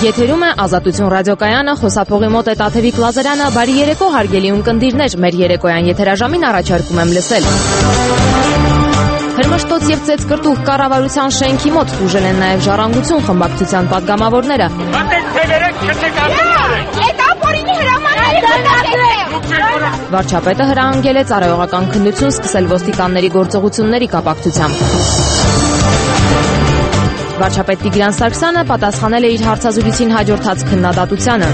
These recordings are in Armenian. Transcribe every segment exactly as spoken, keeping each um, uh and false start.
Եթերում է Ազատություն ռադիոկայանը, խոսափողի մոտ է Տաթևիկ Լազարյանը, բարի երեկո հարգելի ունկնդիրներ, մեր երեկոյան եթերաժամին առաջարկում եմ լսել։ Հրմշտոց և ծեծկրտուղ կառավարության շենքի մոտ տուժել են նաև Ժառանգություն խմբակցության պատգամավորները։ Վարչապետը հրահանգել է ծառայողական քննություն սկսել ոստիկանների գործողությունների կապակցությամբ։ Վարչապետ Տիգրան Սարգսյանը պատասխանել է իր հարցազրույցին հաջորդած քննադատությանը։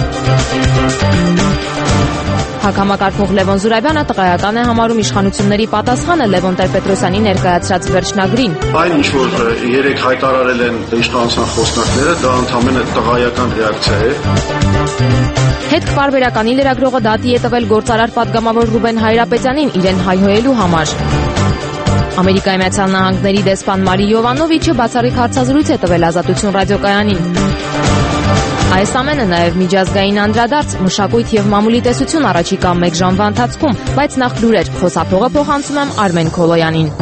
Հակամակարգող Լևոն Զուրաբյանը տղայական է համարում իշխանությունների պատասխանը Լևոն Տեր-Պետրոսյանի ներկայացրած վերջնագրին։ Այն ինչ որ երեք հայտարարել են իշխանության խոսնակները, դա ընդհանրապես տղայական ռեակցիա է։ Հետքպարբերականի լրագրողը դատի է տվել գործարար պատգամավոր Ռուբեն Հայրապետյանին իրեն հայհոյելու համար։ Ամերիկայի Միացյալ Նահանգների դեսպան Մարի Յովանովիչը բացառիկ հարցազրույց է տվել Ազատություն ռադիոկայանին։ Այս ամենը նաև միջազգային անդրադարձ, մշակույթ և մամուլի տեսություն առաջիկա մեկ ժամվա ընթացքում, բայց նախ լուրեր, խոսափողը փոխանցում եմ Արմեն Քոլոյանին։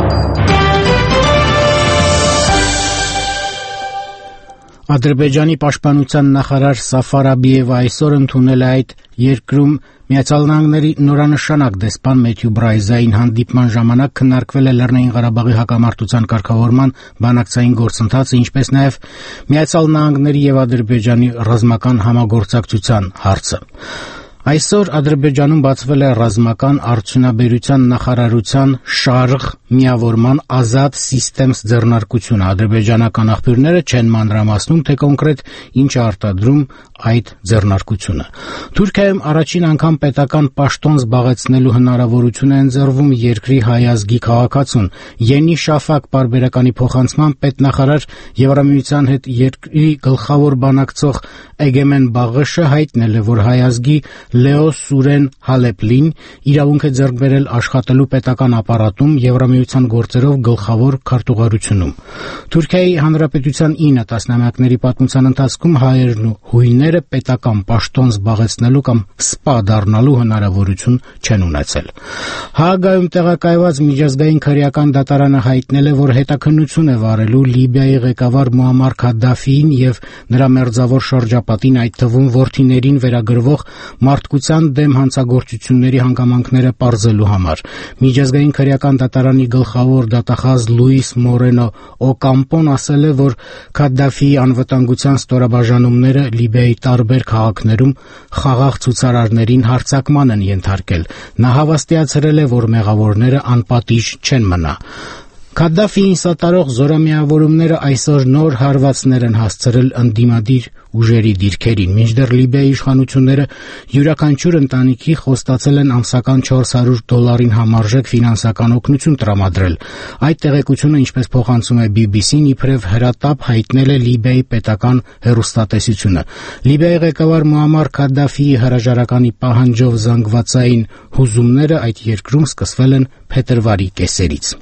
Ադրբեջանի պաշտպանության նախարար Սաֆար Աբիևը այսօր ընդունել է այդ երկրում Միացյալ Նահանգների նորանշանակ դեսպան Մեթյու Բրայզային հանդիպման ժամանակ քննարկվել է Լեռնային Ղարաբաղի հակամարտության կարգավորման բանակցային գործընթացը, ինչպես նաև Միացյալ Նահանգների և Ադրբեջանի ռազմական համագործակցության հարցը։ Այսօր Ադրբեջանում բացվել է ռազմական արդյունաբերության նախարարության շարժ միավորման ազատ սիստեմս ձեռնարկությունը։ Ադրբեջանական աղբյուրները չեն մանրամասնում, թե կոնկրետ ինչ է արտադրում այդ ձեռնարկությունը։ Թուրքիայում առաջին անգամ պետական պաշտոն զբաղեցնելու հնարավորություն է ընձեռվում երկրի հայ ազգի քաղաքացուն։ Յենի Շաֆակ պարբերականի փոխանցման պետնախարար Եվրամիության հետ երկրի գլխավոր բանակցող Էգեմեն Բաղышը հայտնել է, որ հայ ազգի Լեո Սուրեն Հալեպլին իրավունք է ձեռք բերել աշխատելու պետական ապարատում Եվրամիության գործերով գլխավոր քարտուղարությունում։ Թուրքիայի Հանրապետության ինը տասնամյակների պատմության ընթացքում հայերն ու հույները պետական պաշտոն զբաղեցնելու կամ սպա դառնալու հնարավորություն չեն ունեցել։ Հաագայում տեղակայված միջազգային քրեական դատարանը հայտնել է, որ հետաքննություն է վարելու Լիբիայի ղեկավար Մուամմար Քադդաֆիին եւ նրա մերձավոր շրջապատին, այդ թվում որդիներին վերագրվող մարդկության դեմ հանցագործությունների հանգամանքները պարզելու համար։ Միջազգային քրեական դատարանի գլխավոր դատախազ Լուիս Մորենո Օկամպոն ասել է, որ Քադդաֆիի անվտանգության ստորաբաժանումները Լիբիայի տարբեր քաղաքներում խաղաղ ցուցարարներին հարձակման են ենթարկել։ Նա հավաստիացրել է, որ մեղավորները անպատիժ չեն մնա։ Քադդաֆիին սատարող զորամիավորումները այսօր նոր հարվածներ են հասցրել ընդդիմադիր ուժերի դիրքերին, մինչդեռ Լիբիայի իշխանությունները յուրաքանչյուր ընտանիքի խոստացել են ամսական չորս հարյուր դոլարին համարժեք ֆինանսական օգնություն տրամադրել։ Այդ տեղեկությունը, ինչպես փոխանցում է բի բի սին, իբրև հրատապ հայտնել է Լիբիայի պետական հեռուստատեսությունը։ Լիբիայի ղեկավար Մուամմար Քադդաֆիի հրաժարականի պահանջով զանգվածային հուզումները այդ երկրում սկսվել են փետրվարի կեսերից։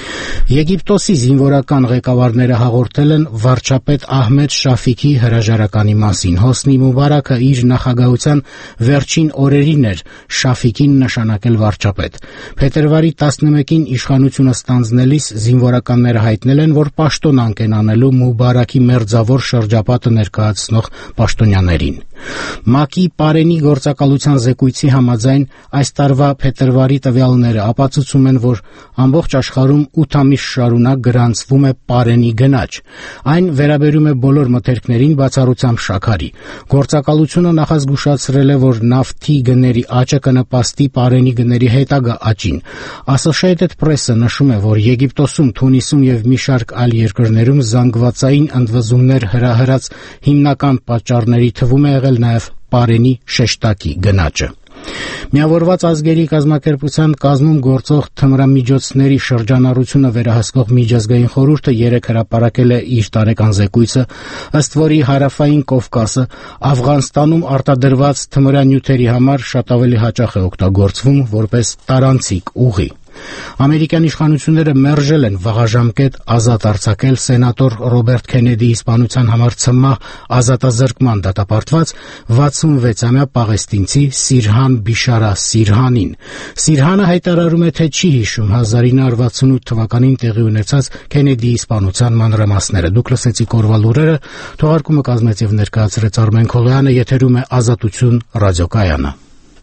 Եգիպտոսի զինվորական ղեկավարները հաղորդել են վարչապետ Ահմեդ Շաֆիքի հրաժարականի մասին։ Հոսնի Մուբարակը իր նախագահության վերջին օրերին էր Շաֆիկին նշանակել վարչապետ։ Փետրվարի տասնմեկին իշխանությունը ստանձնելիս զինվորականները հայտնել են, որ պաշտոն անկեն անելու Մուբարակի մերձավոր շրջապատը ներկայացնող պաշտոնյաներին։ ՄԱԿ-ի Պարենի գործակալության զեկույցի համաձայն այս տարվա փետրվարի տվյալները ապացուցում են, որ ամբողջ աշխարհում ութ ամիս շարունակ գրանցվում է Պարենի գնաճ։ Այն վերաբերում է բոլոր մթերքներին բացառությամբ շաքարի։ Գործակալությունը նախազգուշացրել է, որ նավթի գների աճը կնպաստի Պարենի գների հետագա աճին։ Associated Press-ը նշում է, որ Եգիպտոսում, Թունիսում եւ մի շարք այլ երկրներում զանգվածային ընդվզումներ հրահրած հիմնական պատճառների թվում է եղել նաև Պարենի շեշտակի գնաճը։ Միավորված ազգերի կազմակերպության կազմում գործող թմրամիջոցների շրջանառությունը վերահսկող միջազգային խորհուրդը երեկ հրապարակել է իր տարեկան զեկույցը, ըստ որի Հարավային Կովկասը Աֆղանստանում արտադրված թմրանյութերի համար շատ ավելի հաճախ է օգտագործվում որպես տարանցիկ ուղի։ Ամերիկյան իշխանությունները մերժել են վաղաժամկետ ազատ արձակել սենատոր Ռոբերտ Քենեդիի սպանության համար ցմահ ազատազրկման դատապարտված վաթսունվեցամյա պաղեստինցի Սիրհան Բիշարա Սիրհանին։ Սիրհանը հայտարարում է, թե չի հիշում հազար ինը հարյուր վաթսունութ թվականին տեղի ունեցած Քենեդիի սպանության մանրամասները։ Դուք լսեցիք օրվա լուրերը, թողարկումը կազմեց եւ ներկայացրեց Արմեն Քոլոյանը, եթերում է Ազատություն ռադիոկայանը։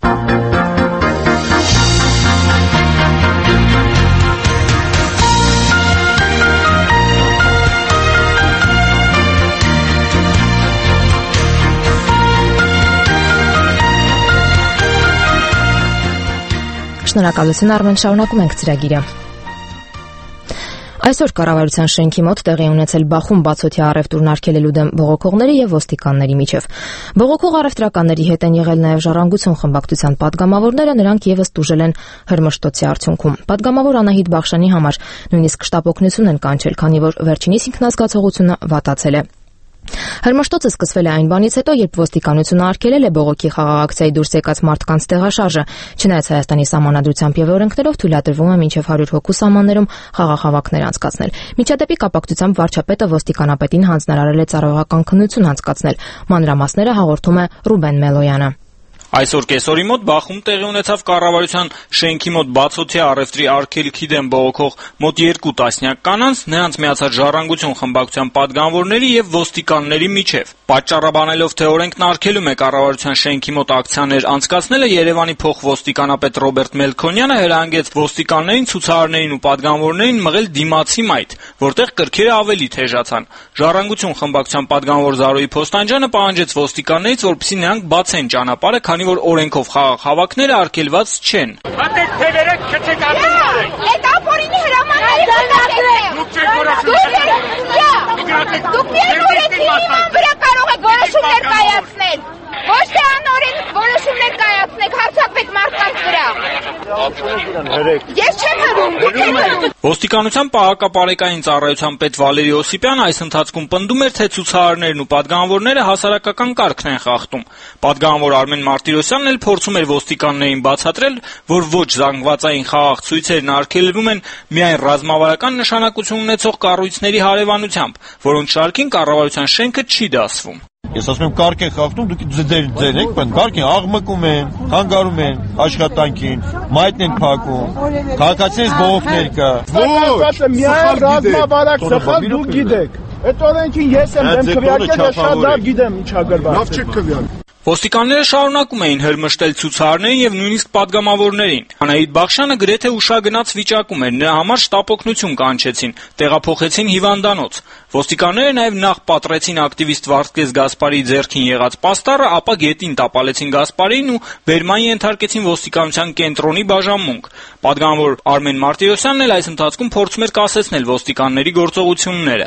Շնորհակալություն Արմեն, շարունակում ենք ծրագիրը։ Այսօր կառավարության շենքի մոտ տեղի ունեցել բախում բացօթյա առևտուրն արգելելու դեմ բողոքողների եւ ոստիկանների միջև։ Բողոքող առևտրականների հետ են եղել նաեւ Ժառանգություն խմբակցության падգամավորները, նրանք եւս տուժել են հրմշտոցի արդյունքում։ Падգամավոր Անահիտ Բախշյանի համար նույնիսկ շտապօգնություն են կանչել, քանի որ վերջինիս ինքնազգացողությունը վատացել է։ Հրմշտոցը սկսվել է այն բանից հետո, երբ ոստիկանությունը արգելել է բողոքի խաղաղակցիայի դուրս եկած մարդկանց տեղաշարժը, չնայած Հայաստանի սահմանադրությամբ եւ օրենքներով թույլատրվում է մինչեւ հարյուր հոգու սահմաններում խաղաղ հավաքներ անցկացնել։ Միջադեպի կապակցությամբ վարչապետը ոստիկանապետին հանձնարարել է ծառայողական քննություն անցկացնել։ Մանրամասները հաղորդում է Ռուբեն Մելոյանը։ Այսօր կեսօրի մոտ բախում տեղի ունեցավ կառավարության շենքի մոտ բացօթյա առևտրի արգելքի դեմ բողոքող մոտ երկու տասնյակ կանանց, նրանց միացած Ժառանգություն խմբակցության падգամավորների եւ ոստիկանների միջև։ Պատճառաբանելով, թե օրենքն արգելում է կառավարության շենքի մոտ ակցիաներ անցկացնելը, Երևանի փոխոստիկանապետ Ռոբերտ Մելքոնյանը հրահանգեց ոստիկաններին, ցուցարարներին ու падգամավորներին մղել դիմացի մայթ, որտեղ կրքերը ավելի թեժացան։ Ժառանգություն խմբակցության падգամավոր Զարուհի Փոստանջյանը պահանջեց ոստիկաններից, որպեսզի նրանք բացեն ճանապարհը, քանի որ օրենքով խաղաղ հավաքները արգելված չեն։ Հատեք թևերը քչեք արեք։ Այդ ապորինի հրամանները դուք չեք որոշում։ Դուք միայն օրենքի հիման վրա կարող եք որոշումներ կայացնել։ Ոչ թե անօրեն որոշումներ կայացնեք հարձակվեք մարդկանց վրա։ Ես չեմ հրում, դուք եք հրում։ Ոստիկանության պահակապարեկային ծառայության պետ Վալերի Օսիպյանը այս ընթացքում պնդում էր, թե ցուցարարներն ու падգամավորները հասարակական կարգն են խախտում։ Պատգամավոր Արմեն Մարտիրոսյանն էլ փորձում էր ոստիկաններին բացատրել, որ ոչ զանգվածային խաղաղ ցույցերն արգելվում են միայն ռազմավարական նշանակություն ունեցող կառույցների հարևանությամբ, որոնց շարքին կառավարության շենքը չի դասվում։ Ես ասում եմ կարգ են խախտում, դուք ձեր ձեր եք, բայց կարգ են աղմկում են, հանգարում են աշխատանքին, մայթն են փակում, քաղաքացիներից բողոքներ կա։ Ոչ, միայն ռազմավարակ սխալ դուք գիտեք։ Այդ օրենքին ես եմ դեմ քվեարկել, ես շատ լավ գիտեմ ինչ ագրված։ Լավ չեք քվեարկել։ Ոստիկանները շարունակում էին հրմշտել ցուցարարներին եւ նույնիսկ падգամավորներին։ Անահիտ Բախշյանը գրեթե ուշագնաց վիճակում էր, նրա համար շտապօգնություն կանչեցին, տեղափոխեցին հիվանդանոց։ Ոստիկանները նաեւ նախ պատռեցին ակտիվիստ Վարդգես Գասպարի ձեռքին եղած պաստառը, ապա գետին տապալեցին Գասպարին ու բերման ենթարկեցին ոստիկանության կենտրոնի բաժանմունք։ Падգամավոր Արմեն Մարտիրոսյանն էլ այս ընթացքում փորձում էր կասեցնել ոստիկանների գործողությունները։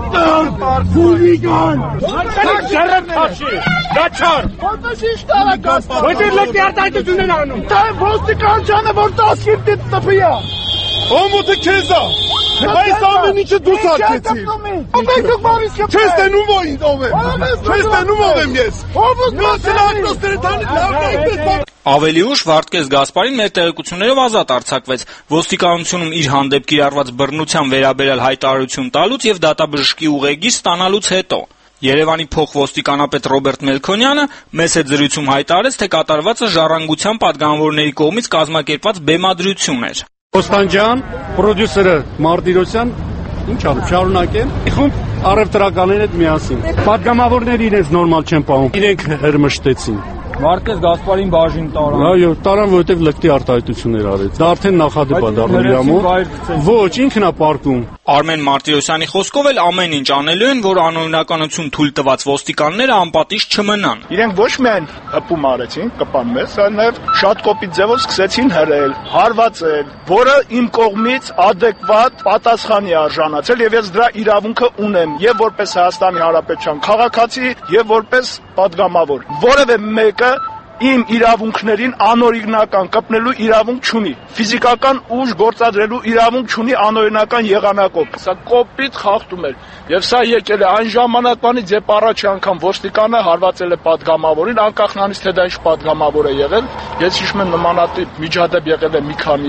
Որպես ինչ տարակաց։ Ոչ էլ լոկի արտահայտություն են անում։ Դա ոստիկանությանը որ տասկիրտի տպի է։ Ոմուտը քեզ է։ Այս ամեն ինչը դու սարքեցիր։ Ո՞վ դու բարիս կապ։ Չես տենում ո՞ին ով է։ Չես տենում ով եմ ես։ Ո՞վ դու սրակրոստերը տանի լավ։ Ավելի ուշ Վարդգես Գասպարին մեր տեղեկություններով ազատ արձակվեց։ Ոստիկանությունում իր հանդեպ կիրառված բռնության վերաբերյալ հայտարարություն տալուց եւ դատաբժշկի ուղեգիր ստանալուց հետո։ Երևանի փոխոստիկանապետ Ռոբերտ Մելքոնյանը մեծ հետ զրույցում հայտարարեց, թե կատարվածը Ժառանգության падգամավորների կողմից կազմակերպված բեմադրություն էր։ Փոստանջյան, պրոդյուսերը Մարտիրոսյան, ինչ անում, շարունակեն։ Խումբ առևտրականներն հետ միասին։ Падգամավորները իրենց նորմալ չեն պահում։ Իրենք հրմշտեցին։ Վարդգես Գասպարին բաժին տարան։ Այո, տարան, որովհետև լկտի արտահայտություններ արեց։ Դա արդեն նախադեպ է դառնում իր մոտ։ Ոչ, ինքն է պարկում։ Արմեն Մարտիրոսյանի խոսքով էլ ամեն ինչ անելու են, որ անօրինականություն թույլ տված ոստիկանները անպատիժ չմնան։ Իրենք ոչ միայն հպում արեցին, կպան մեզ, այլ նաև շատ կոպիտ ձևով սկսեցին հրել, հարվածել, որը իմ կողմից adekvat պատասխանի արժանացել եւ ես դրա իրավունքը ունեմ եւ որպես Հայաստանի Հանրապետության քաղաքացի եւ որպես падգամավոր։ Որևէ մեկը իմ իրավունքներին անօրինական կպնելու իրավունք չունի, ֆիզիկական ուժ գործադրելու իրավունք չունի անօրինական եղանակով։ Սա կոպիտ խախտում էր, եւ սա եկել է այն ժամանակվանից, երբ առաջի անգամ ոստիկանը հարվածել է падգամավորին, անկախ նրանից թե դա ինչ падգամավոր է եղել։ Ես հիշում եմ նմանատիպ միջադեպ եղել է մի քանի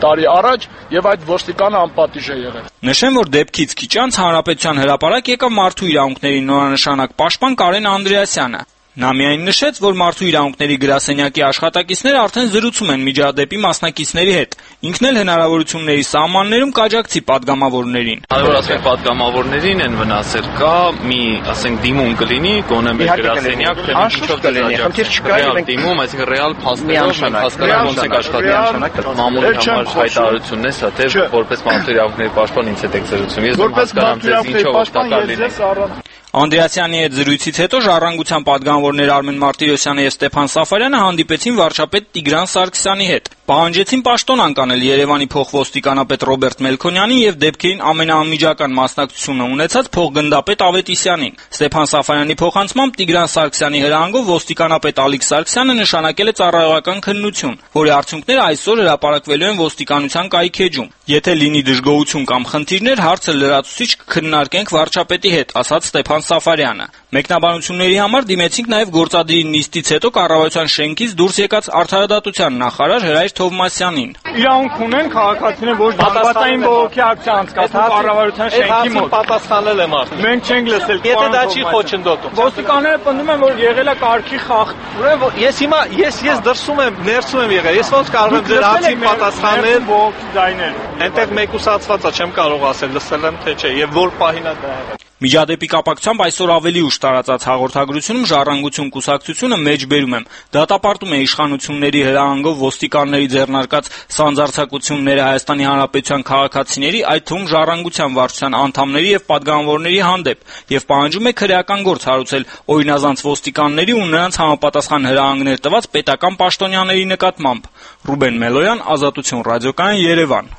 տարի առաջ եւ այդ ոստիկանը անպատիժ է եղել։ Նշեմ, որ դեպքից քիչ անց Հանրապետության հրապարակ եկավ Մարդու իրավունքների նորանշանակ պաշտպան Կարեն Անդրեասյանը։ Նա միայն նշեց, որ Մարդու իրավունքների գրասենյակի աշխատակիցները արդեն զրուցում են միջադեպի մասնակիցների հետ։ Ինքն էլ հնարավորությունների սահմաններում կաջակցի падգամավորներին։ Այո, ասենք падգամավորներին են վնասել, կա մի, ասենք, դիմում կլինի, գոնե մեր գրասենյակ, թե ինչով կլինի, խնդիր չկա, մենք դիմում, այսինքն ռեալ փաստերով մենք հասկանում ոնց է աշխատի մամուլի համար հայտարարությունն է, սա թե որպես Մարդու իրավունքների պաշտպան ինձ հետ եք զրուցում։ Ես հասկանում ձեզ ինչով օգտակար լինի։ Անդրեասյանի հետ զրույցից հետո Ժառանգության падգամավորներ Արմեն Մարտիրոսյանը եւ Ստեփան Սաֆարյանը հանդիպեցին վարչապետ Տիգրան Սարգսյանի հետ։ Պահանջեցին պաշտոն անկանել Երևանի փոխոստիկանապետ Ռոբերտ Մելքոնյանին եւ դեպքերին ամենաանմիջական մասնակցությունը ունեցած փոխգնդապետ Ավետիսյանին։ Ստեփան Սաֆարյանի փոխանցմամբ Տիգրան Սարգսյանի հրահանգով ոստիկանապետ Ալիկ Սարգսյանը նշանակել է ծառայողական քննություն, որի արդյունքները այսօր հրապարակվելու են ոստիկանության կայքեջում։ Եթե լինի դժգոհություն կամ խնդիրներ, հարցը լրացուցիչ կքննարկենք վարչապետի հետ, ասաց Ստեփան Սաֆարյանը։ Մեկնաբանությունների համար դիմեցինք նաև գործադիրի նիստից հետո կառավարության շենքից դուրս եկած արդարադատության նախարար Հրայր Թովմասյանին։ Իրավունք ունեն քաղաքացիները ոչ բանվատային բողոքի ակցիա անցկացնել կառավարության շենքի մոտ։ Պատասխանել եմ արդեն։ Մենք չենք լսել։ Եթե դա չի խոչընդոտում։ Ոստիկանները պնդում են, որ եղել է կարգի խախտ։ Ուրեմն ես հիմա ես ես դրսում եմ, ներսում եմ եղել։ Ես ոնց կարող եմ ձեր հարցին պատասխանել բողոքի ձայները։ Այնտեղ մեկուսացված է, չեմ կարող ասել, լսել եմ թե չէ, եւ որ պահին է դա եղել։ Միջադեպի կապակցությամբ այսօր ավելի ուշ տարածած հաղորդագրությունում Ժառանգություն կուսակցությունը մեջբերում եմ դատապարտում է իշխանությունների հրահանգով ոստիկանների ձեռնարկած սանձարձակությունները Հայաստանի Հանրապետության քաղաքացիների, այդ թվում Ժառանգության վարչության անդամների եւ падգամավորների հանդեպ եւ պահանջում է քրեական գործ հարուցել օրինազանց ոստիկանների ու նրանց համապատասխան հրահանգներ տված պետական պաշտոնյաների նկատմամբ։ Ռուբեն Մելոյան, Ազատություն ռադիոկայան, Երևան։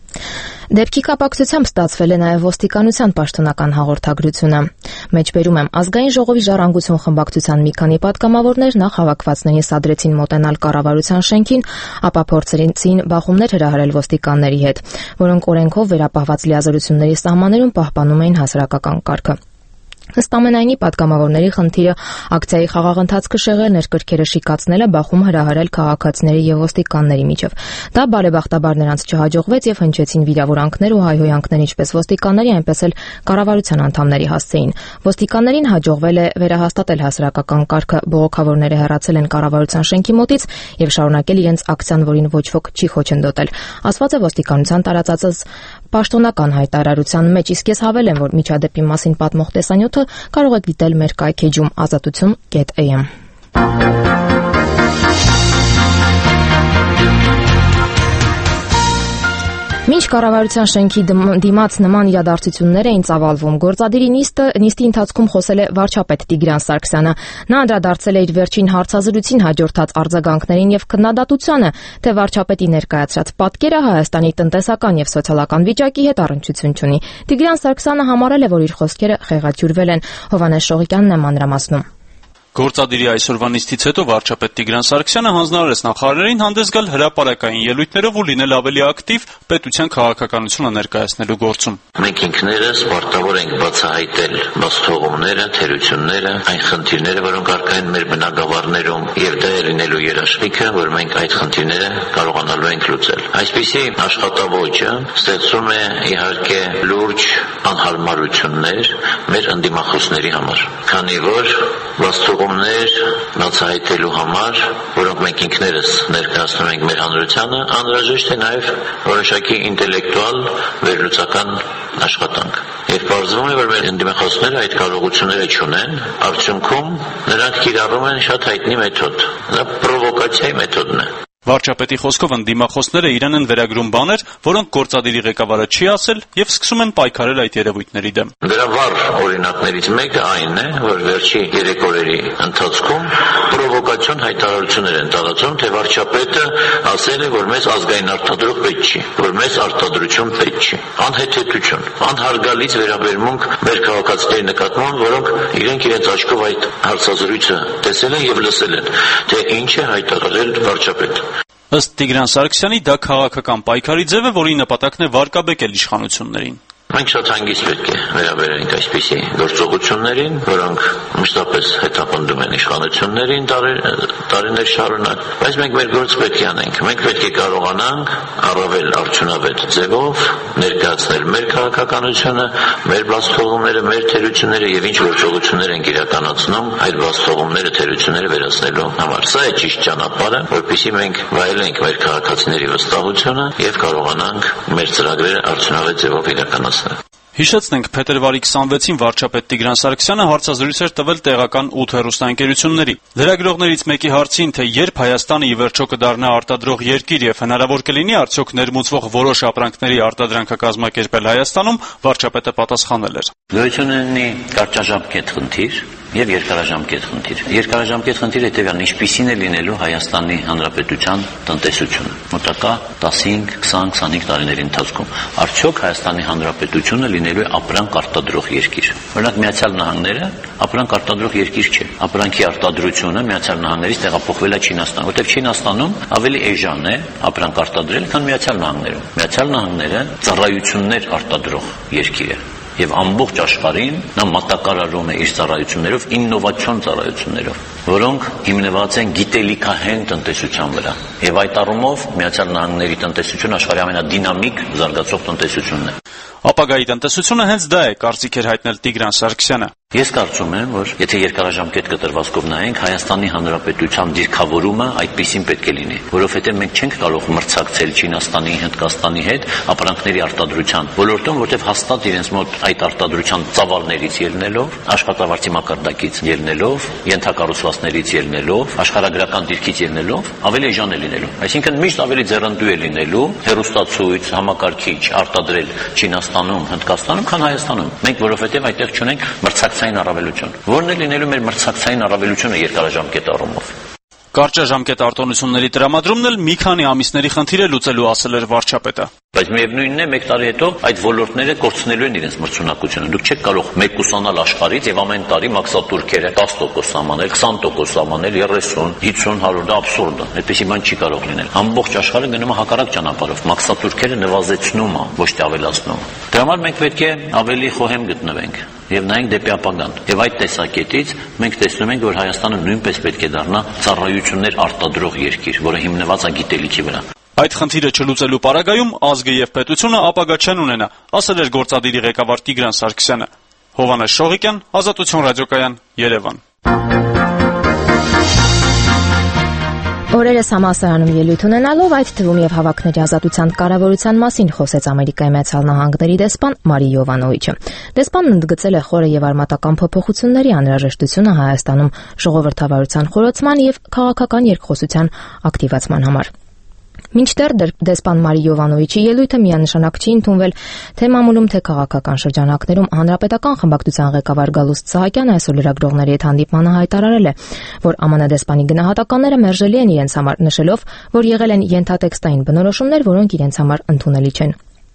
Դեպքի կապակցությամբ ստացվել է նաև ոստիկանության պաշտոնական հաղորդագրությունը։ Մեջբերում եմ ազգային ժողովի Ժառանգություն խմբակցության մի քանի պատգամավորներ նախ հավաքվածներին սադրեցին մոտենալ կառավարության շենքին, ապա փորձեցին բախումներ հրահրել ոստիկանների հետ, որոնք օրենքով վերապահված լիազորությունների սահմաններում պահպանում էին հասարակական կարգը։ Ըստ ամենայնի պատգամավորների խնդիրը ակցիայի խաղաղ ընթացքը շեղելն էր կրքերը շիկացնելը, բախում հրահրել քաղաքացիների եւ ոստիկանների միջև։ Դա բարեբախտաբար նրանց չհաջողվեց եւ հնչեցին վիրավորանքներ ու հայհոյանքներ ինչպես ոստիկանների, այնպես էլ կառավարության անդամների հասցեին։ Ոստիկաններին հաջողվել է վերահաստատել հասարակական կարգը, բողոքավորները հեռացել են կառավարության շենքի մոտից եւ շարունակել իրենց ակցիան, որին ոչ ոք չի խոչընդոտել։ Ասված է ոստիկանության տարածած պաշտոնական հայտարարության մեջ, իսկ ես հավելեմ, որ միջադեպի մասին պատմող տեսանյութը կարող եք դիտել մեր կայքեջում ազատություն կետ էյ էմ։ Մինչ կառավարության շենքի դիմաց նման իրադարձություններ էին ծավալվում, գործադիրի նիստը նիստի ընթացքում խոսել է վարչապետ Տիգրան Սարգսյանը։ Նա անդրադարձել է իր վերջին հարցազրույցին հաջորդած արձագանքներին եւ քննադատությանը, թե վարչապետի ներկայացրած պատկերը Հայաստանի տնտեսական եւ սոցիալական վիճակի հետ առնչություն չունի։ Տիգրան Սարգսյանը համարել է, որ իր խոսքերը խեղաթյուրվել են։ Հովհաննես Շողիկյանն է մանրամասնում։ Գործադիրի այսօրվա նիստից հետո վարչապետ Տիգրան Սարգսյանը հանձնարարեց նախարարներին հանդես գալ հրապարակային ելույթներով ու լինել ավելի ակտիվ պետության քաղաքականությունը ներկայացնելու գործում։ Մենք ինքներս պարտավոր ենք բացահայտել բացթողումները, թերությունները, այն խնդիրները, որոնք առկա են մեր բնակավարներում, եւ դա է լինելու երաշխիքը, որ մենք այդ խնդիրները կարողանալու ենք լուծել։ Այսպիսի աշխատավոճը ստեղծում է իհարկե լուրջ անհարմարություններ մեր ընդդիմախոսների համար, քանի որ բացթողումներ բացահայտելու համար, որոնք մենք ինքներս ներկայացնում ենք մեր հանրությանը, անհրաժեշտ է նաև որոշակի ինտելեկտուալ վերլուծական աշխատանք։ Եվ պարզվում է, որ մեր ընդդիմախոսները այդ կարողությունները չունեն, արդյունքում նրանք կիրառում են շատ հայտնի մեթոդ։ Դա պրովոկացիայի մեթոդն է։ Վարչապետի խոսքով ընդդիմախոսները իրեն են վերագրում բաներ, որոնք գործադիրի ղեկավարը չի ասել եւ սկսում են պայքարել այդ երևույթների դեմ։ Դրա վառ օրինակներից մեկը այն է, որ վերջի երեք օրերի ընթացքում պրովոկացիոն հայտարարություններ են տարածում, թե վարչապետը ասել է, որ մեզ ազգային արտադրող պետք չի, որ մեզ արտադրություն պետք չի։ Անհեթեթություն, անհարգալից վերաբերմունք մեր քաղաքացիների նկատմամբ, որոնք իրենք իրենց աչքով այդ հարցազրույցը տեսել են եւ լսել են, թե ինչ է հայտարարել վարչապետը։ Ըստ Տիգրան Սարգսյանի դա քաղաքական պայքարի ձև է, որի նպատակն է վարկաբեկել իշխանություններին։ Մենք շատ հանգիստ պետք է վերաբերենք այսպիսի գործողություններին, որոնք մշտապես հետապնդում են իշխանություններին տարիներ շարունակ, բայց մենք մեր գործը պետք է անենք։ Մենք պետք է կարողանանք առավել արդյունավետ ձևով ներկայացնել մեր քաղաքականությունը, մեր բացթողումները, մեր թերությունները եւ ինչ գործողություններ են իրականացնում այդ բացթողումները, թերությունները վերացնելու համար։ Սա է ճիշտ ճանապարհը, որպեսզի մենք վայելենք մեր քաղաքացիների վստահությունը եւ կարողանանք մեր ծրագրերը արդյունավետ ձևով իրականացնել։ Հիշեցնենք, փետրվարի քսանվեցին վարչապետ Տիգրան Սարգսյանը հարցազրույց էր տվել տեղական ութ հեռուստաընկերությունների։ Լրագրողներից մեկի հարցին, թե երբ Հայաստանը ի վերջո կդառնա արտադրող երկիր եւ հնարավոր կլինի արդյոք ներմուծվող որոշ ապրանքների արտադրանքը կազմակերպել Հայաստանում, վարչապետը պատասխանել էր. Գոյություն ունի կարճաժամկետ խնդիր եւ երկարաժամկետ խնդիր։ Երկարաժամկետ խնդիրը հետեւյալն, ինչպիսին է լինելու Հայաստանի Հանրապետության տնտեսությունը մոտակա տասնհինգ, քսան, քսանհինգ տարիների ընթացքում։ Արդյոք Հայաստանի Հանրապետությունը լինելու է ապրանք արտադրող երկիր։ Օրինակ Միացյալ Նահանգները ապրանք արտադրող երկիր չէ։ Ապրանքի արտադրությունը Միացյալ Նահանգներից տեղափոխվել է Չինաստան, որտեղ Չինաստանում ավելի էժան է ապրանք արտադրել, քան Միացյալ Նահանգներում։ Միացյալ Նահանգները ծառայություններ արտադրող երկիր է։ Եվ ամբողջ աշխարհին նա մատակարարում է իր ծառայություններով, իննովացիոն ծառայություններով, որոնք հիմնված են գիտելիքահեն տնտեսության վրա։ Եվ այդ առումով Միացյալ Նահանգների տնտեսությունը աշխարհի ամենադինամիկ զարգացող տնտեսությունն է։ Ապագայի տնտեսությունը հենց դա է, կարծիք էր հայտնել Տիգրան Սարգսյանը։ Ես կարծում եմ, որ եթե երկարաժամկետ կտրվածքով նայենք, Հայաստանի Հանրապետության դիրքավորումը այդպիսին պետք է լինի, որովհետև մենք չենք կարող մրցակցել Չինաստանի, Հնդկաստանի հետ ապրանքների արտադրության ոլորտում, որտեղ հաստատ իրենց մոտ այդ արտադրության ծավալներից ելնելով, աշխատավարձի մակարդակից ելնելով, ենթակառուցվածքներից ելնելով, աշխարհագրական դիրքից ելնելով ավելի էժան է լինելու։ Այսինքն միշտ ավելի ձեռնտու է լինելու հեռուստացույց, համակարգիչ արտադրել Չինաստանում, Հնդկաստանում, քան Հայաստանում։ Մենք որովհետև այդտեղ չունենք մրցակցային առավելություն։ Որն է լինելու մեր մրցակցային առավելությունը երկարաժամկետ առումով։ Կարճաժամկետ արտոնությունների տրամադրումն էլ մի քանի ամիսների խնդիր է լուծելու, ասել էր վարչապետը։ Բայց միևնույնն է, մեկ տարի հետո այդ ոլորտները կորցնելու են իրենց մրցունակությունը։ Դուք չեք կարող մեկուսանալ աշխարհից եւ ամեն տարի մաքսատուրքերը դես տոկոս սահմանել, քսան տոկոս սահմանել, երեսուն, հինգ հարյուր, դա աբսուրդ է։ Այդպեսի բան չի կարող լինել։ Ամբողջ աշխարհը գնում է հակառակ ճանապարհով։ Մաքսատուրքերը նվազեցնում է, ոչ թե ավելացնում։ Դրա համար մենք պետք է ավելի խոհեմ գտնվենք եւ նայենք դեպի ապագան։ Եվ այդ տեսակետից մենք տեսնում ենք, որ Հայաստանը նույնպես պետք է դառնա ծառայություններ արտադրող երկիր, որը հիմնված է գիտելիքի վրա։ Այդ խնդիրը չլուծելու պարագայում ազգը եւ պետությունը ապագա չեն ունենա, ասել էր գործադիրի ղեկավար Տիգրան Սարգսյանը։ Հովհաննես Շողիկյան, Ազատություն ռադիոկայան, Երևան։ Օրերս համալսարանում ելույթ ունենալով, այդ թվում եւ հավաքների ազատության կարեւորության մասին խոսեց Ամերիկայի Միացյալ Նահանգների դեսպան Մարի Յովանովիչը։ Դեսպանն ընդգծել է խորը եւ արմատական փոփոխությունների անհրաժեշտությունը Հայաստանում ժողովրդավարության խորացման եւ քաղաքական երկխոսության ակտիվացման համար։ Մինչդեռ դեսպան Մարի Յովանովիչի ելույթը միանշանակ չի ընդունվել թե մամուլում, թե քաղաքական շրջանակներում։ Հանրապետական խմբակցության ղեկավար Գալուստ Սահակյանը այսօր լրագրողների հետ հանդիպմանը հայտարարել է, որ ԱՄՆ դեսպանի գնահատականները մերժելի են իրենց համար, նշելով, որ եղել են ենթատեքստային բնորոշումներ, որոնք իրենց համար ընդունելի չեն։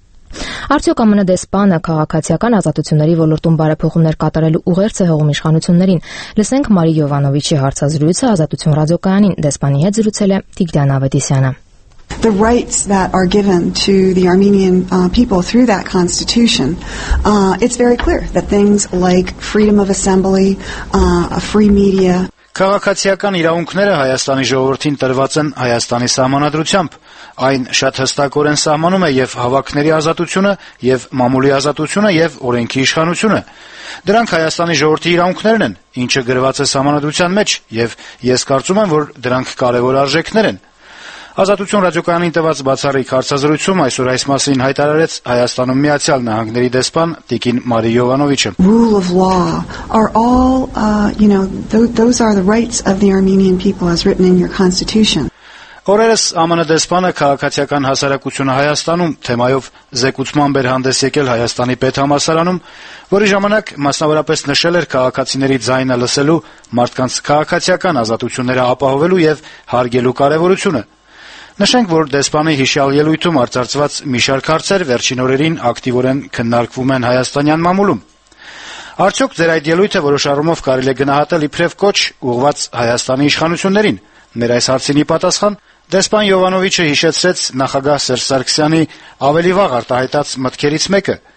Արդյոք ԱՄՆ դեսպանը քաղաքացիական ազատությունների ոլորտում բարեփոխումներ կատարելու ուղերձ է հողում իշխանություններին։ Լսենք Մարի Յովանովիչի հարցազրույցը Ազատություն ռադիոկայանին։ Դեսպանի հետ զրուցել է Տիգրան Ավետիսյանը։ The rights that are given to the Armenian uh, people through that constitution, uh, it's very clear that things like freedom of assembly, uh, a free media. Քաղաքացիական իրավունքները Հայաստանի ժողովրդին տրված են Հայաստանի սահմանադրությամբ։ Այն շատ հստակորեն սահմանում է եւ հավաքների ազատությունը, եւ մամուլի ազատությունը, եւ օրենքի իշխանությունը։ Դրանք Հայաստանի ժողովրդի իրավունքներն են, ինչը գրված է սահմանադրության մեջ, եւ ես կարծում եմ, որ դրանք կարեւոր արժեքներ են։ Ազատություն ռադիոկայանին տված բացառիկ հարցազրույցում այսօր այս մասին հայտարարեց Հայաստանում Միացյալ Նահանգների դեսպան Տիկին Մարի Յովանովիչը։ Rule of law are all, uh, you know, th- those are the rights of the Armenian people as written in your constitution. Օրերս ԱՄՆ դեսպանը քաղաքացիական հասարակությունը Հայաստանում թեմայով զեկուցման բեր հանդես եկել Հայաստանի պետհամալսարանում, որի ժամանակ մասնավորապես նշել էր քաղաքացիների ձայնը լսելու, մարդկանց քաղաքացիական ազատությունները ապահովելու եւ հարգելու կարեւորությունը։ Նշենք, որ դեսպանի հիշյալ ելույթում արձարծված մի շարք հարցեր վերջին օրերին ակտիվորեն քննարկվում են հայաստանյան մամուլում։ Արդյոք ձեր այդ ելույթը որոշ առումով կարելի է գնահատել իբրև կոչ ուղղված Հայաստանի իշխանություններին։ Մեր այս հարցինի պատասխան դեսպան Յովանովիչը հիշեցրեց նախագահ Սերժ Սարգսյանի ավելի վաղ արտահայտած մտքերից մեկը։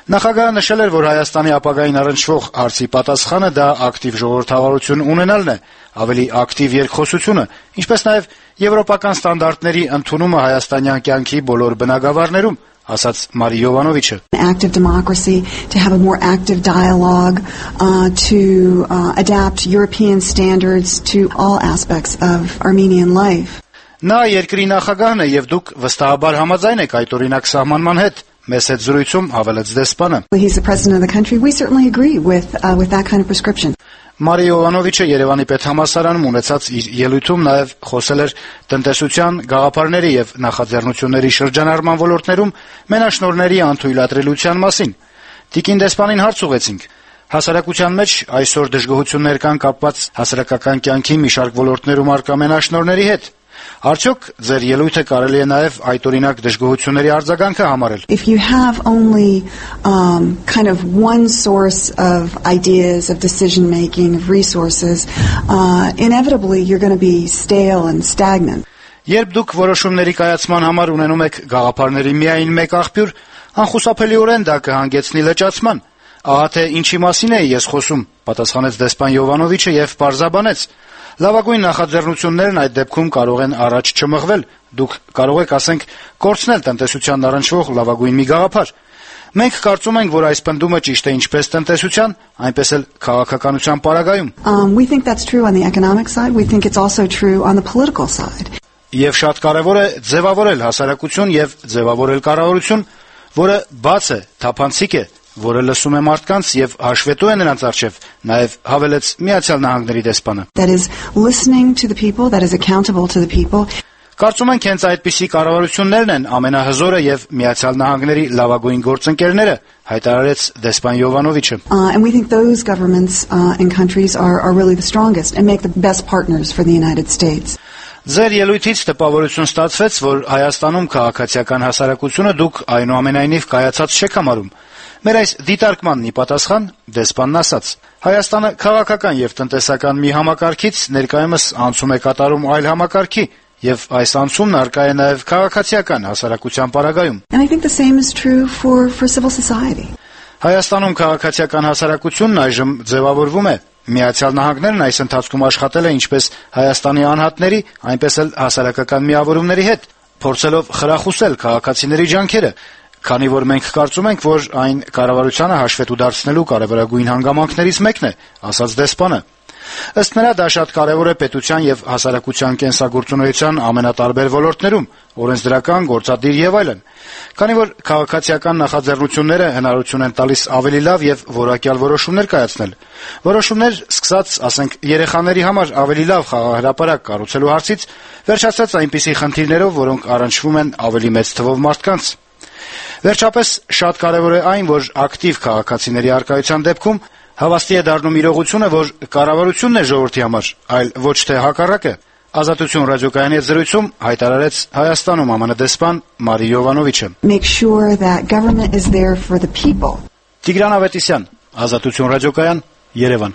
Նախագահը նշել էր, որ Հայաստանի ապագային առնչվող հարցի պատասխանը դա ակտիվ ժողովրդավարություն ունենալն է, ավելի ակտիվ երկխոսությունը, ինչպես նաև եվրոպական ստանդարտների ընդունումը հայաստանյան կյանքի բոլոր բնագավառներում, ասաց Մարի Յովանովիչը. Active democracy, to have a more active dialogue, uh, to uh, adapt European standards to all aspects of Armenian life. Նա երկրի նախագահն է եւ դուք վստահաբար համաձայն եք այդ օրինակ սահմանման հետ. Մեզ հետ զրույցում հավելեց դեսպանը. He's the president of the country. We certainly agree with uh, with that kind of prescription. Մարի Յովանովիչը Երևանի պետհամալսարանում ունեցած իր ելույթում նաև խոսել էր տնտեսության, գաղափարների եւ նախաձեռնությունների շրջանառման ոլորտներում մենաշնորհների անթույլատրելիության մասին։ Տիկին դեսպանին հարց ուղեցինք. Հասարակության մեջ այսօր դժգոհություններ կան կապված հասարակական կյանքի մի շարք ոլորտներում արկա մենաշնորհների հետ։ Արդյոք ձեր ելույթը կարելի է նաև այդ օրինակ դժգոհությունների արձագանքը համարել։ If you have only um, kind of one source of ideas, of decision making, of resources, uh, inevitably you're going to be stale and stagnant. Երբ դուք որոշումների կայացման համար ունենում եք գաղափարների միայն մեկ աղբյուր, անխուսափելիորեն դա կհանգեցնի լճացման։ Ահա թե ինչի մասին է ես խոսում, պատասխանեց դեսպան Յովանովիչը եւ պարզաբանեց. Լավագույն նախաձեռնություններն այդ դեպքում կարող են առաջ չմղվել, դուք կարող եք, ասենք, կորցնել տնտեսության առնչվող լավագույն մի գաղափար։ Մենք կարծում ենք, որ այս պնդումը ճիշտ է ինչպես տնտեսության, այնպես էլ քաղաքականության պարագայում։ Um, we think that's true on the economic side, we think it's also true on the political side. Եվ շատ կարևոր է ձևավորել հասարակություն եւ ձևավորել կառավարություն, որը բաց է, թափանցիկ է, որը լսում է մարդկանց եւ հաշվետու է նրանց առջեւ, նաեւ հավելեց Միացյալ Նահանգների դեսպանը. That is listening to the people, that is accountable to the people. Կարծում ենք հենց այդպիսի կառավարություններն են ամենահզորը եւ Միացյալ Նահանգների լավագույն գործընկերները, հայտարարեց դեսպան Յովանովիչը. Uh, and we think those governments uh, and countries are are really the strongest and make the best partners for the United States. Ձեր ելույթից տպավորություն ստացվեց, որ Հայաստանում քաղաքացիական հասարակությունը դուք այնուամենայնիվ կայացած չեք համարում։ Մեր այս դիտարկմանն ի պատասխան դեսպանն ասաց. Հայաստանը քաղաքական եւ տնտեսական մի համակարգից ներկայումս անցում է կատարում այլ համակարգի, եւ այս անցումն արկա է նաեւ քաղաքացիական հասարակության պարագայում։ And I think the same is true for for civil society. Հայաստանում քաղաքացիական հասարակությունն այժմ ձևավորվում է։ Միացյալ Նահանգներն այս ընթացքում աշխատել է ինչպես Հայաստանի անհատների, այնպես էլ հասարակական միավորումների հետ, փորձելով խրախուսել քաղաքացիների ջանքերը, քանի որ մենք կարծում ենք, որ այն կառավարությանը հաշվետու դարձնելու կարևորագույն հանգամանքներից մեկն է, ասաց դեսպանը։ Ըստ նրա դա շատ կարևոր է պետության եւ հասարակության կենսագործունեության ամենատարբեր ոլորտներում, օրենսդրական, գործադիր եւ այլն, քանի որ քաղաքացիական նախաձեռնությունները հնարավորություն են տալիս ավելի լավ եւ որակյալ որոշումներ կայացնել։ Որոշումներ սկսած, ասենք, երեխաների համար ավելի լավ խաղահրապարակ կառուցելու հարցից, վերջացած այնպիսի խնդիրներով, որոնք առնչվում են ավելի մեծ թվով մարդկանց։ Վերջապես, շատ կարևոր է այն, որ ակտիվ քաղաքացիների առկայության դեպքում հավաստի է դառնում իրողությունը, որ կառավարությունն է ժողովրդի համար, այլ ոչ թե հակառակը։ Ազատություն ռադիոկայանի հետ զրույցում հայտարարեց Հայաստանում ԱՄՆ դեսպան Մարի Յովանովիչը. Make sure that government is there for the people. Տիգրան Ավետիսյան, Ազատություն ռադիոկայան, Երևան։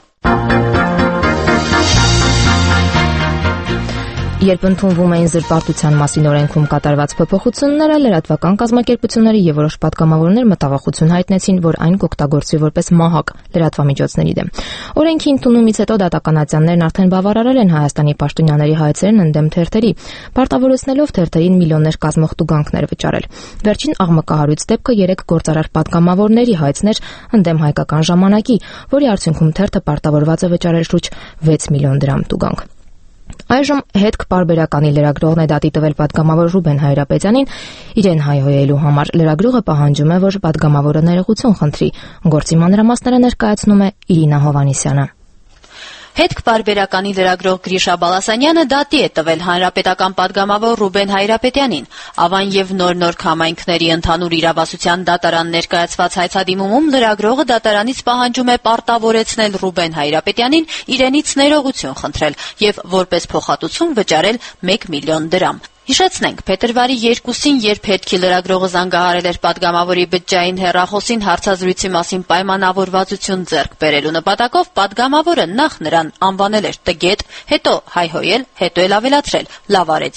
Երբ ընդունվում էին զրպարտության մասին օրենքում կատարված փոփոխությունները, լրատվական կազմակերպությունները եւ որոշ պատգամավորներ մտավախություն հայտնեցին, որ այն կօգտագործվի որպես մահակ լրատվամիջոցների դեմ։ Օրենքի ընդունումից հետո դատականատյաններն արդեն բավարարել են Հայաստանի պաշտոնյաների հայցերն ընդդեմ թերթերի, պարտավորեցնելով թերթերին միլիոններ կազմող տուգանքներ վճարել։ Վերջին աղմկահարույց դեպքը երեք գործարար պատգամավորների հայցներ ընդդեմ Հայկական ժամանակի, որի արդյունքում թերթը պարտավորված է վճարել շուրջ վեց միլիոն դրամ տուգանք։ Այժմ հետք պարբերականի լրագրողն է դատի տվել պատգամավոր Ռուբեն Հայրապետյանին իրեն հայհոյելու համար։ Լրագրողը պահանջում է, որ պատգամավորը ներողություն խնդրի։ Գործի մանրամասները ներկայացնում է Իրինա Հովանիսյանը։ Հետք պարբերականի լրագրող Գրիշա Բալասանյանը դատի է տվել հանրապետական պատգամավոր Ռուբեն Հայրապետյանին։ Ավան եւ նոր-նոր քամայնքների ընդհանուր իրավասության դատարան ներկայացված հայցադիմումում լրագրողը դատարանից պահանջում է պարտավորեցնել Ռուբեն Հայրապետյանին իրենից ներողություն խնդրել եւ որպես փոխհատուցում վճարել մեկ միլիոն դրամ։ Հիշեցնենք, փետրվարի երկուսին, երբ հետքի լրագրողը զանգահարել էր պատգամավորի բջջային հեռախոսին հարցազրույցի մասին պայմանավորվածություն ձեռք բերելու նպատակով, պատգամավորը նախ նրան անվանել էր տգետ, հետո հայհոյել, հետո էլ ավելացրել՝ լավ արեցի։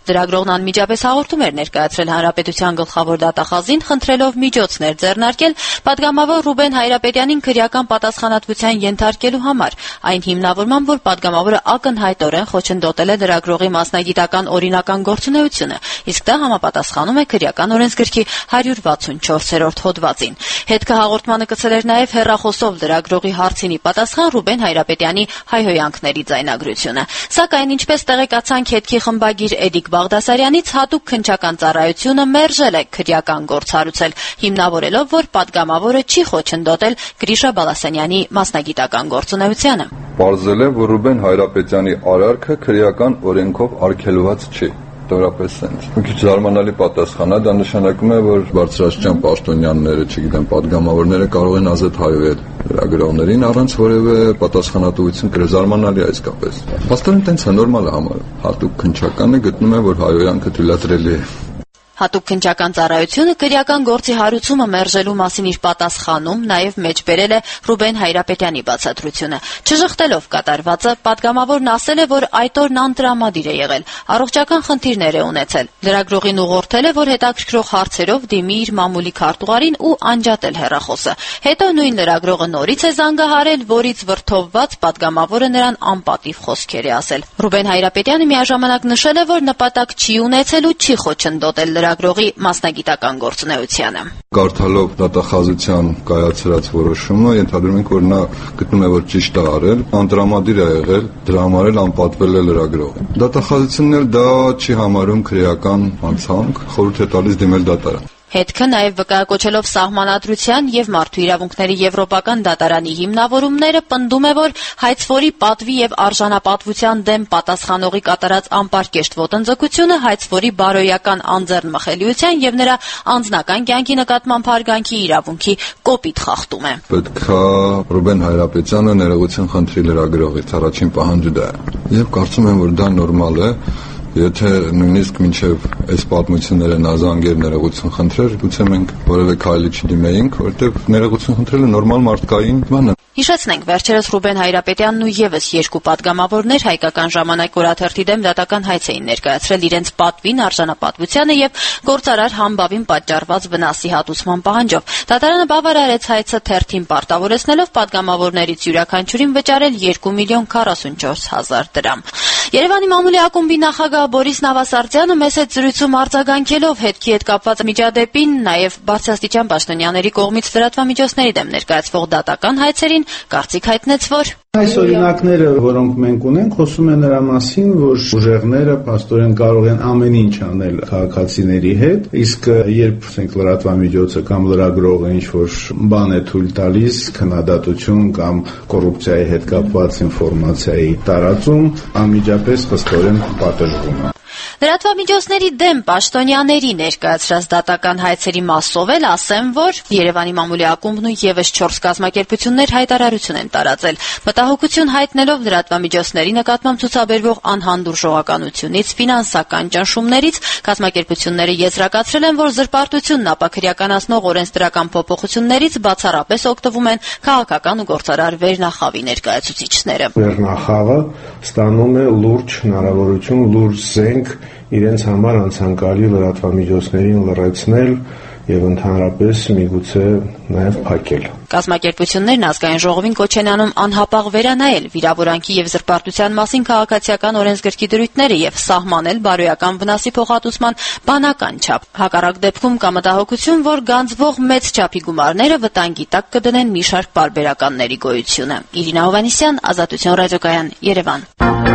Լրագրողն անմիջապես հաղորդում էր ներկայացրել Հանրապետության գլխավոր դատախազին, խնդրելով միջոցներ ձեռնարկել պատգամավոր Ռուբեն Հայրապետյանին քրեական պատասխանատվության ենթարկելու համար, այն հիմնավորմամբ, որ պատգամավորը ակնհայտորեն խոչընդոտել է լրագրողի մասնագիտական օրինական գործունեությունը, իսկ դա համապատասխանում է քրեական օրենսգրքի հարյուր վաթսունչորսերորդ հոդվածին։ Հետքը հաղորդմանը կցել էր նաև հեռախոսով լրագրողի հարցինի պատասխան Ռուբեն Հայրապետյանի հայհոյանքների ձայնագրությունը։ Սակայն, ինչպես տեղեկացանք հետքի խմբագիր Էդիկ Բաղդասարյանից, հատուկ քննչական ծառայությունը մերժել է քրեական գործ հարուցել, հիմնավորելով, որ պատգամավորը չի խոչընդոտել Գրիշա Բալասանյանի մասնագիտական գործունեությանը։ Պարզել է, որ Ռուբեն Հայրապետյանի արարքը քրեական օրենքով արգելված չի։ Տորապես sense։ Մի քիչ զարմանալի պատասխան է, դա նշանակում է, որ բարձրաստիճան պաշտոնյաները, չգիտեմ, падգամավորները կարող են ազատ հայոյել լրագրողներին առանց որևէ պատասխանատվություն կրել։ Զարմանալի է իսկապես։ Պաստորեն տենց է, նորմալ է համարը։ Հատուկ քննչականը գտնում է, որ հայոյանքը թույլատրելի է։ Հատուկ քննչական ծառայությունը քրեական գործի հարուցումը մերժելու մասին իր պատասխանում նաև մեջբերել է Ռուբեն Հայրապետյանի բացատրությունը։ Չժխտելով կատարվածը, պատգամավորն ասել է, որ այդ օրն անտրամադիր է եղել, առողջական խնդիրներ է ունեցել։ Լրագրողին ուղղորդել է, որ հետաքրքրող հարցերով դիմի իր մամուլի քարտուղարին ու անջատել հեռախոսը։ Հետո նույն լրագրողը նորից է զանգահարել, որից վրդովված պատգամավորը նրան անպատիվ խոսքեր է ասել։ Ռուբեն Հայրապետյանը միաժամանակ նշել է, որ նպատակ չի ունեցել ու չի խոչընդոտել լրագրողի մասնագիտական գործունեությանը։ Կարդալով դատախազության կայացրած որոշումը, ենթադրում ենք, որ նա գտնում է, որ ճիշտ է արել, անտրամադիր է եղել, դրա համար էլ անպատվել է լրագրողը։ Դատախազությունն էլ դա չի համարում քրեական անցանք, խորհուրդ է տալիս դիմել դատարան։ Հետքը նաև վկայակոչելով Սահմանադրության եւ Մարդու իրավունքների Եվրոպական դատարանի հիմնավորումները, պնդում է, որ հայցվորի պատվի եւ արժանապատվության դեմ պատասխանողի կատարած անպարկեշտ ոտնձգությունը հայցվորի բարոյական անձեռնմխելիության եւ նրա անձնական կյանքի նկատմամբ հարգանքի իրավունքի կոպիտ խախտում է։ Պետք է Ռուբեն Հայրապետյանը ներողություն խնդրի լրագրողից, առաջին պահանջը դա է։ Եվ կարծում եմ, որ դա նորմալ է։ Եթե նույնիսկ մինչև այս պատմությունները նա զանգեր ներողություն խնդրեր, գուցե մենք որևէ քայլի չդիմեինք, որտեղ ներողություն խնդրելը նորմալ մարդկային բան է։ Հիշեցնենք, վերջերս Ռուբեն Հայրապետյանն ու եւս երկու պատգամավորներ Հայկական ժամանակ օրաթերթի դեմ դատական հայց էին ներկայացրել իրենց պատվին, արժանապատվությանը եւ գործարար համբավին պատճառված վնասի հատուցման պահանջով։ Դատարանը բավարարեց հայցը թերթին պարտավորեցնելով պատգամավորներից յուրաքանչյուրին վճարել երկու միլիոն քառասունչորս հազար դրամ։ Երևանի մամուլի ակումբի նախագահ Բորիս Նավասարդյանը մեծ հետ զրույցում արձագանքելով հետքի հետ կապված միջադեպին, նաև բարձրաստիճան պաշտոնյաների կողմից լրատվամիջոցների դեմ ներկայացվող դատական հայցերին կարծիք հայտնեց, որ այս օրինակները, որոնք մենք ունենք, խոսում են նրա մասին, որ ուժեղները փաստորեն կարող են ամեն ինչ անել քաղաքացիների հետ, իսկ երբ ասենք լրատվամիջոցը կամ լրագրողը ինչ որ բան է թույլ տալիս, քննադատություն կամ կոռուպցիայի հետ կապված ինֆորմացիայի տարածում, անմիջապես խստորեն պատժվում է։ Լրատվամիջոցների դեմ պաշտոնյաների ներկայացրած դատական հայցերի մասով էլ ասեմ, որ Երևանի մամուլի ակումբն ու եւս չորս կազմակերպություններ հայտարարություն են տարածել, մտահոգություն հայտնելով լրատվամիջոցների նկատմամբ ցուցաբերվող անհանդուրժողականությունից, ֆինանսական ճնշումներից, կազմակերպությունները եզրակացրել են, որ զրպարտությունն ապաքրեականացնող օրենսդրական փոփոխություններից բացառապես օգտվում են քաղաքական ու գործարար վերնախավի ներկայացուցիչները։ Վերնախավը ստանում է լուրջ հնարավորություն, լուրջ զենք իրենց համար անցանկալի լրատվամիջոցներին լռեցնել եւ ընդհանրապես միգուցե նաեւ փակել։ Կազմակերպություններն ազգային ժողովին կոչ են անում անհապաղ վերանայել վիրավորանքի եւ զրպարտության մասին քաղաքացիական օրենսգրքի դրույթները եւ սահմանել բարոյական վնասի փոխհատուցման բանական չափ։ Հակառակ դեպքում կա մտահոգություն, որ գանձվող մեծ չափի գումարները վտանգի տակ կդնեն մի շարք պարբերականների գոյությունը։ Իրինա Հովհաննիսյան, Ազատություն ռադիոկայան, Երևան։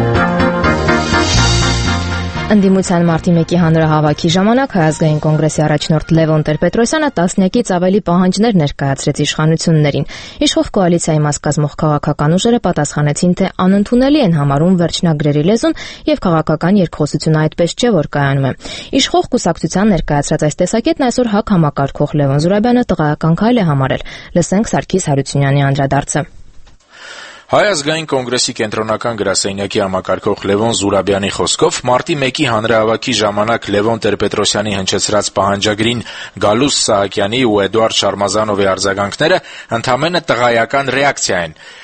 Ընդդիմության մարտի մեկի հանրահավաքի ժամանակ Հայ ազգային կոնգրեսի առաջնորդ Լևոն Տեր-Պետրոսյանը տասնյակից ավելի պահանջներ ներկայացրեց իշխանություններին։ Իշխող կոալիցիայի մաս կազմող քաղաքական ուժերը պատասխանեցին, թե անընդունելի են համարում վերջնագրերի լեզուն եւ քաղաքական երկխոսությունը այդպես չէ, որ կայանում է։ Իշխող կուսակցության ներկայացրած այս տեսակետն այսօր ՀԱԿ համակարգող Լևոն Զուրաբյանը տղայական քայլ է համարել։ Լսենք Սարգիս Հարությունյանի անդրադարձը։ Հայ ազգային կոնգրեսի կենտրոնական գրասենյակի համակարգող Լևոն Զուրաբյանի խոսքով մարտի մեկի հանրահավաքի ժամանակ Լևոն Տեր-Պետրոսյանի հնչեցրած պահանջագրին Գալուստ Սահակյանի ու Էդուարդ Շարմազանովի արձագանքները ընդամենը տղայական ռեակցիա են։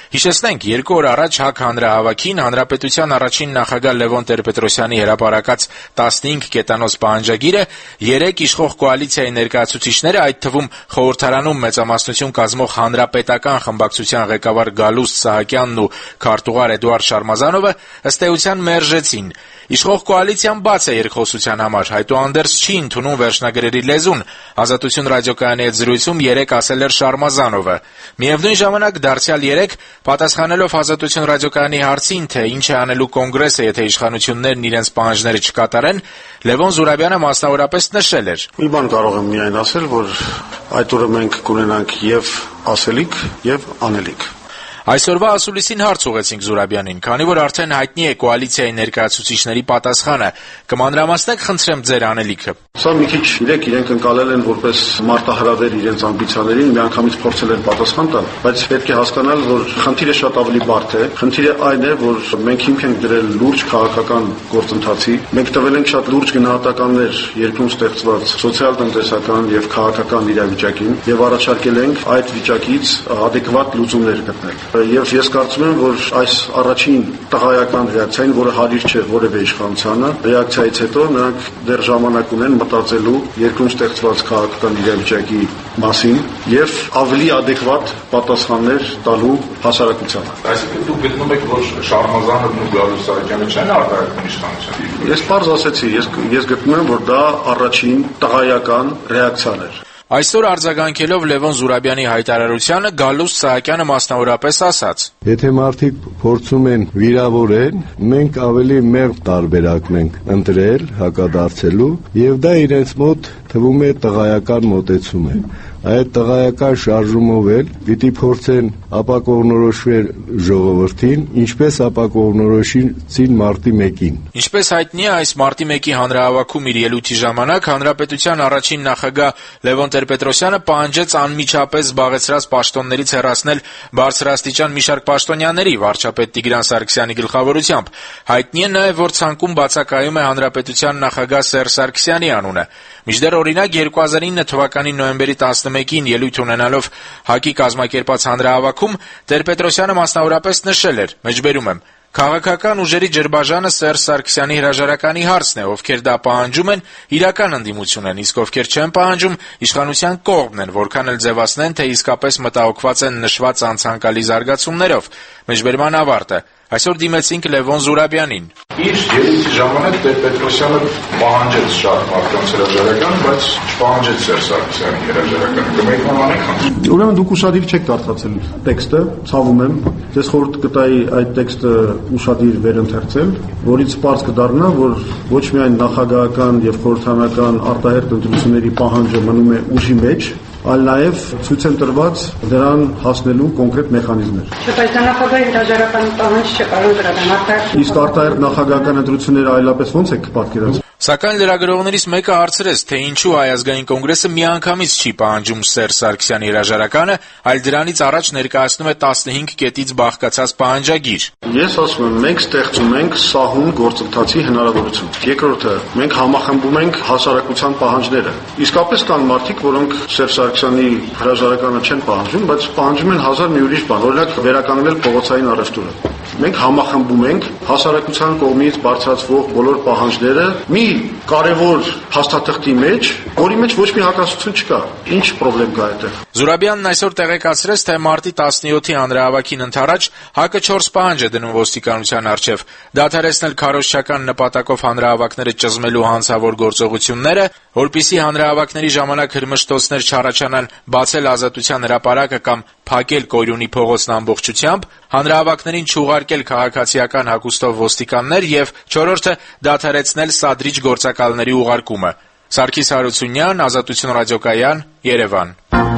Հիշեցնենք, երկու օր առաջ ՀԱԿ հանրահավաքին Հանրապետության առաջին նախագահ Լևոն Տեր-Պետրոսյանի հրապարակած տասնհինգ կետանոց պահանջագիրը երեք իշխող կոալիցիայի ներկայացուցիչները, այդ թվում խորհրդարանում մեծամասնություն կազմող Հանրապետական խմբակցության ղեկավար Գալուստ Սահակյանն ու քարտուղար Էդուարդ Շարմազանովը ըստ էության մերժեցին։ Իշխող կոալիցիան բաց է երկխոսության համար, այդուհանդերձ չի ընդունում վերջնագրերի լեզուն, Ազատություն ռադիոկայանի հետ զրույցում երեկ ասել էր Շարմազանովը։ Միևնույն ժամանակ դարձյալ երեկ, պատասխանելով Ազատություն ռադիոկայանի հարցին, թե ինչ է անելու կոնգրեսը, եթե իշխանություններն իրենց պահանջները չկատարեն, Լևոն Զուրաբյանը մասնավորապես նշել էր. Մի բան կարող եմ միայն ասել, որ այդ օրը մենք կունենանք եւ ասելիք, եւ անելիք։ Այսօրվա ասուլիսին հարց ուղեցինք Զուրաբյանին, քանի որ արդեն հայտնի է կոալիցիայի ներկայացուցիչների պատասխանը, կմանրամասնեք խնդրեմ ձեր անելիքը։ Սա մի քիչ իրենք իրենք ընկալել են որպես մարտահրավեր իրենց ամբիցիաներին, միանգամից փորձել են պատասխան տալ, բայց պետք է հասկանալ, որ խնդիրը շատ ավելի բարդ է։ Խնդիրը այն է, որ մենք հիմք ենք դրել լուրջ քաղաքական գործընթացի, մենք տվել ենք շատ լուրջ գնահատականներ երկրում ստեղծված սոցիալ-տնտեսական եւ քաղաքական իրավիճակին եւ առաջարկել ենք այդ վիճակից adekvat լուծումներ գտնել։ Եվ ես կարծում եմ, որ այս առաջին տղայական ռեակցիան, որը հարիր չէ որևէ իշխանությանը, ռեակցիայից հետո նրանք դեռ ժամանակ ունեն մտածելու երկրում ստեղծված քաղաքական իրավիճակի մասին եւ ավելի adekvat պատասխաններ տալու հասարակությանը։ Այսինքն դուք գտնում եք, որ Շարմազանովն ու Գալուստ Սահակյանը չեն արտահայտում իշխանության։ Ես պարզ ասեցի, ես ես գտնում եմ, որ դա առաջին տղայական ռեակցիան էր։ Այսօր արձագանքելով Լևոն Զուրաբյանի հայտարարությանը Գալուստ Սահակյանը մասնավորապես ասաց. Եթե մարդիկ փորձում են վիրավորել, մենք ավելի մեղմ տարբերակն ենք ընտրել հակադարձելու, եւ դա իրենց մոտ թվում է տղայական մոտեցում է։ Այդ տղայական շարժումով էլ պիտի փորձեն ապակողնորոշվել ժողովրդին, ինչպես ապակողնորոշին մարտի մեկին։ Ինչպես հայտնի է, այս մարտի մեկի հանրահավաքում իր ելույթի ժամանակ Հանրապետության առաջին նախագահ Լևոն Տեր-Պետրոսյանը պահանջեց անմիջապես զբաղեցրած պաշտոններից հեռացնել բարձրաստիճան մի շարք պաշտոնյաների, վարչապետ Տիգրան Սարգսյանի գլխավորությամբ։ Հայտնի է նաև, որ ցանկում բացակայում է Հանրապետության նախագահ Սերժ Սարգսյանի անունը։ Մինչդեռ օրինակ երկու հազար ինը թվականի նոյեմբերի տասնմեկին ելույթ ունենալով ՀԱԿ-ի կազմակերպած հանրահավաքում Տեր-Պետրոսյանը մասնավորապես նշել էր, մեջբերում եմ. «Քաղաքական ուժերի ջրբաժանը Սերժ Սարգսյանի հրաժարականի հարցն է, ովքեր դա պահանջում են, իրական ընդդիմություն են, իսկ ովքեր չեն պահանջում, իշխանության կողմն են, որքան էլ ձևացնեն, թե իսկապես մտահոգված են նշված անցանկալի զարգացումներով»։ Մեջբերման ավարտը։ Այսօր դիմեցինք Լևոն Զուրաբյանին։ Իր ելույթի ժամանակ Տեր-Պետրոսյանը պահանջեց շատ մարդկանց հրաժարական, բայց չպահանջեց Սերժ Սարգսյանի հրաժարականը։ Կմեկնաբանեք։ Ուրեմն դուք ուշադիր չեք կարդացել տեքստը, ցավում եմ։ Ես խորհուրդ կտայի այդ տեքստը ուշադիր վերընթերցել, որից պարզ կդառնա, որ ոչ միայն նախագահական եւ խորհրդարանական արտահերթ ընտրությունների պահանջը մնում է ուժի մեջ, այլ նաև ցույց են տրված դրան հասնելու կոնկրետ մեխանիզմներ։ Բայց նախագահի հրաժարականի պահանջ չէ, կարող դրան իսկ արտահերթ նախագահական ընտրությունները այլապես ո՞նց եք պատկերացնում։ Սակայն լրագրողներից մեկը հարցրեց, թե ինչու Հայ ազգային կոնգրեսը միանգամից չի պահանջում Սերժ Սարգսյանի հրաժարականը, այլ դրանից առաջ ներկայացնում է տասնհինգ կետից բաղկացած պահանջագիր։ Ես ասում եմ, մենք ստեղծում ենք սահուն գործընթացի հնարավորություն։ Երկրորդը, մենք համախմբում ենք հասարակության պահանջները։ Իսկապես կան մարդիկ, որոնք Սերժ Սարգսյանի հրաժարականը չեն պահանջում, բայց պահանջում են հազար մի ուրիշ բան, օրինակ վերականգնել փողոցային առևտուրը։ Մենք համախմբում ենք հասարակության կողմից բարձրացվող բոլոր պահանջները մի կարևոր փաստաթղթի մեջ, որի մեջ ոչ մի հակասություն չկա։ Ինչ խնդրեմ կա այդտեղ։ Զուրաբյանն այսօր տեղեկացրեց, թե մարտի տասնյոթի հանրահավաքին ընթരാճ ՀԱԿ-ը չորս պահանջ է դնում ոստիկանության առջև՝ դադարեցնել քարոզչական նպատակով հանրահավաքները ճզմելու հանցավոր գործողությունները, որպիսի հանրահավաքների ժամանակ հրմշտոցներ չառաջանան, բացել Ազատության հրապարակը կամ փակել Կոյրունի փողոցն ամբողջությամբ, հանրահավաքներին չուղարկել քաղաքացիական հագուստով ոստիկաններ եւ չորրորդը դադարեցնել սադրիչ գործակալների ուղարկումը։ Սարգիս Հարությունյան, Ազատություն ռադիոկայան, Երևան։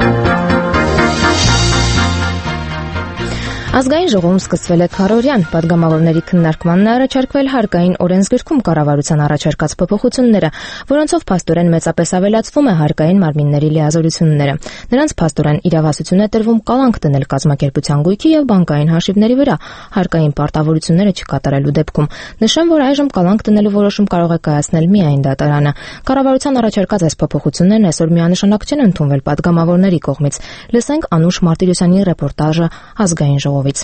Ազգային ժողովում սկսվել է քարոզյան, պատգամավորների քննարկմանն է առաջարկվել հարկային օրենսգրքում կառավարության առաջարկած փոփոխությունները, որոնցով փաստորեն մեծապես ավելացվում է հարկային մարմինների լիազորությունները։ Նրանց փաստորեն իրավասություն է տրվում կալանք դնել կազմակերպության գույքի եւ բանկային հաշիվների վրա հարկային պարտավորությունները չկատարելու դեպքում։ Նշեմ, որ այժմ կալանք դնելու որոշում կարող է կայացնել միայն դատարանը։ Կառավարության առաջարկած այս փոփոխություններն այսօր միանշանակ չեն ընդունվել պատգամավորների կողմից։ Լսենք Անուշ Մարտիրոսյանի ռեպորտաժը Ազգային ժողովից։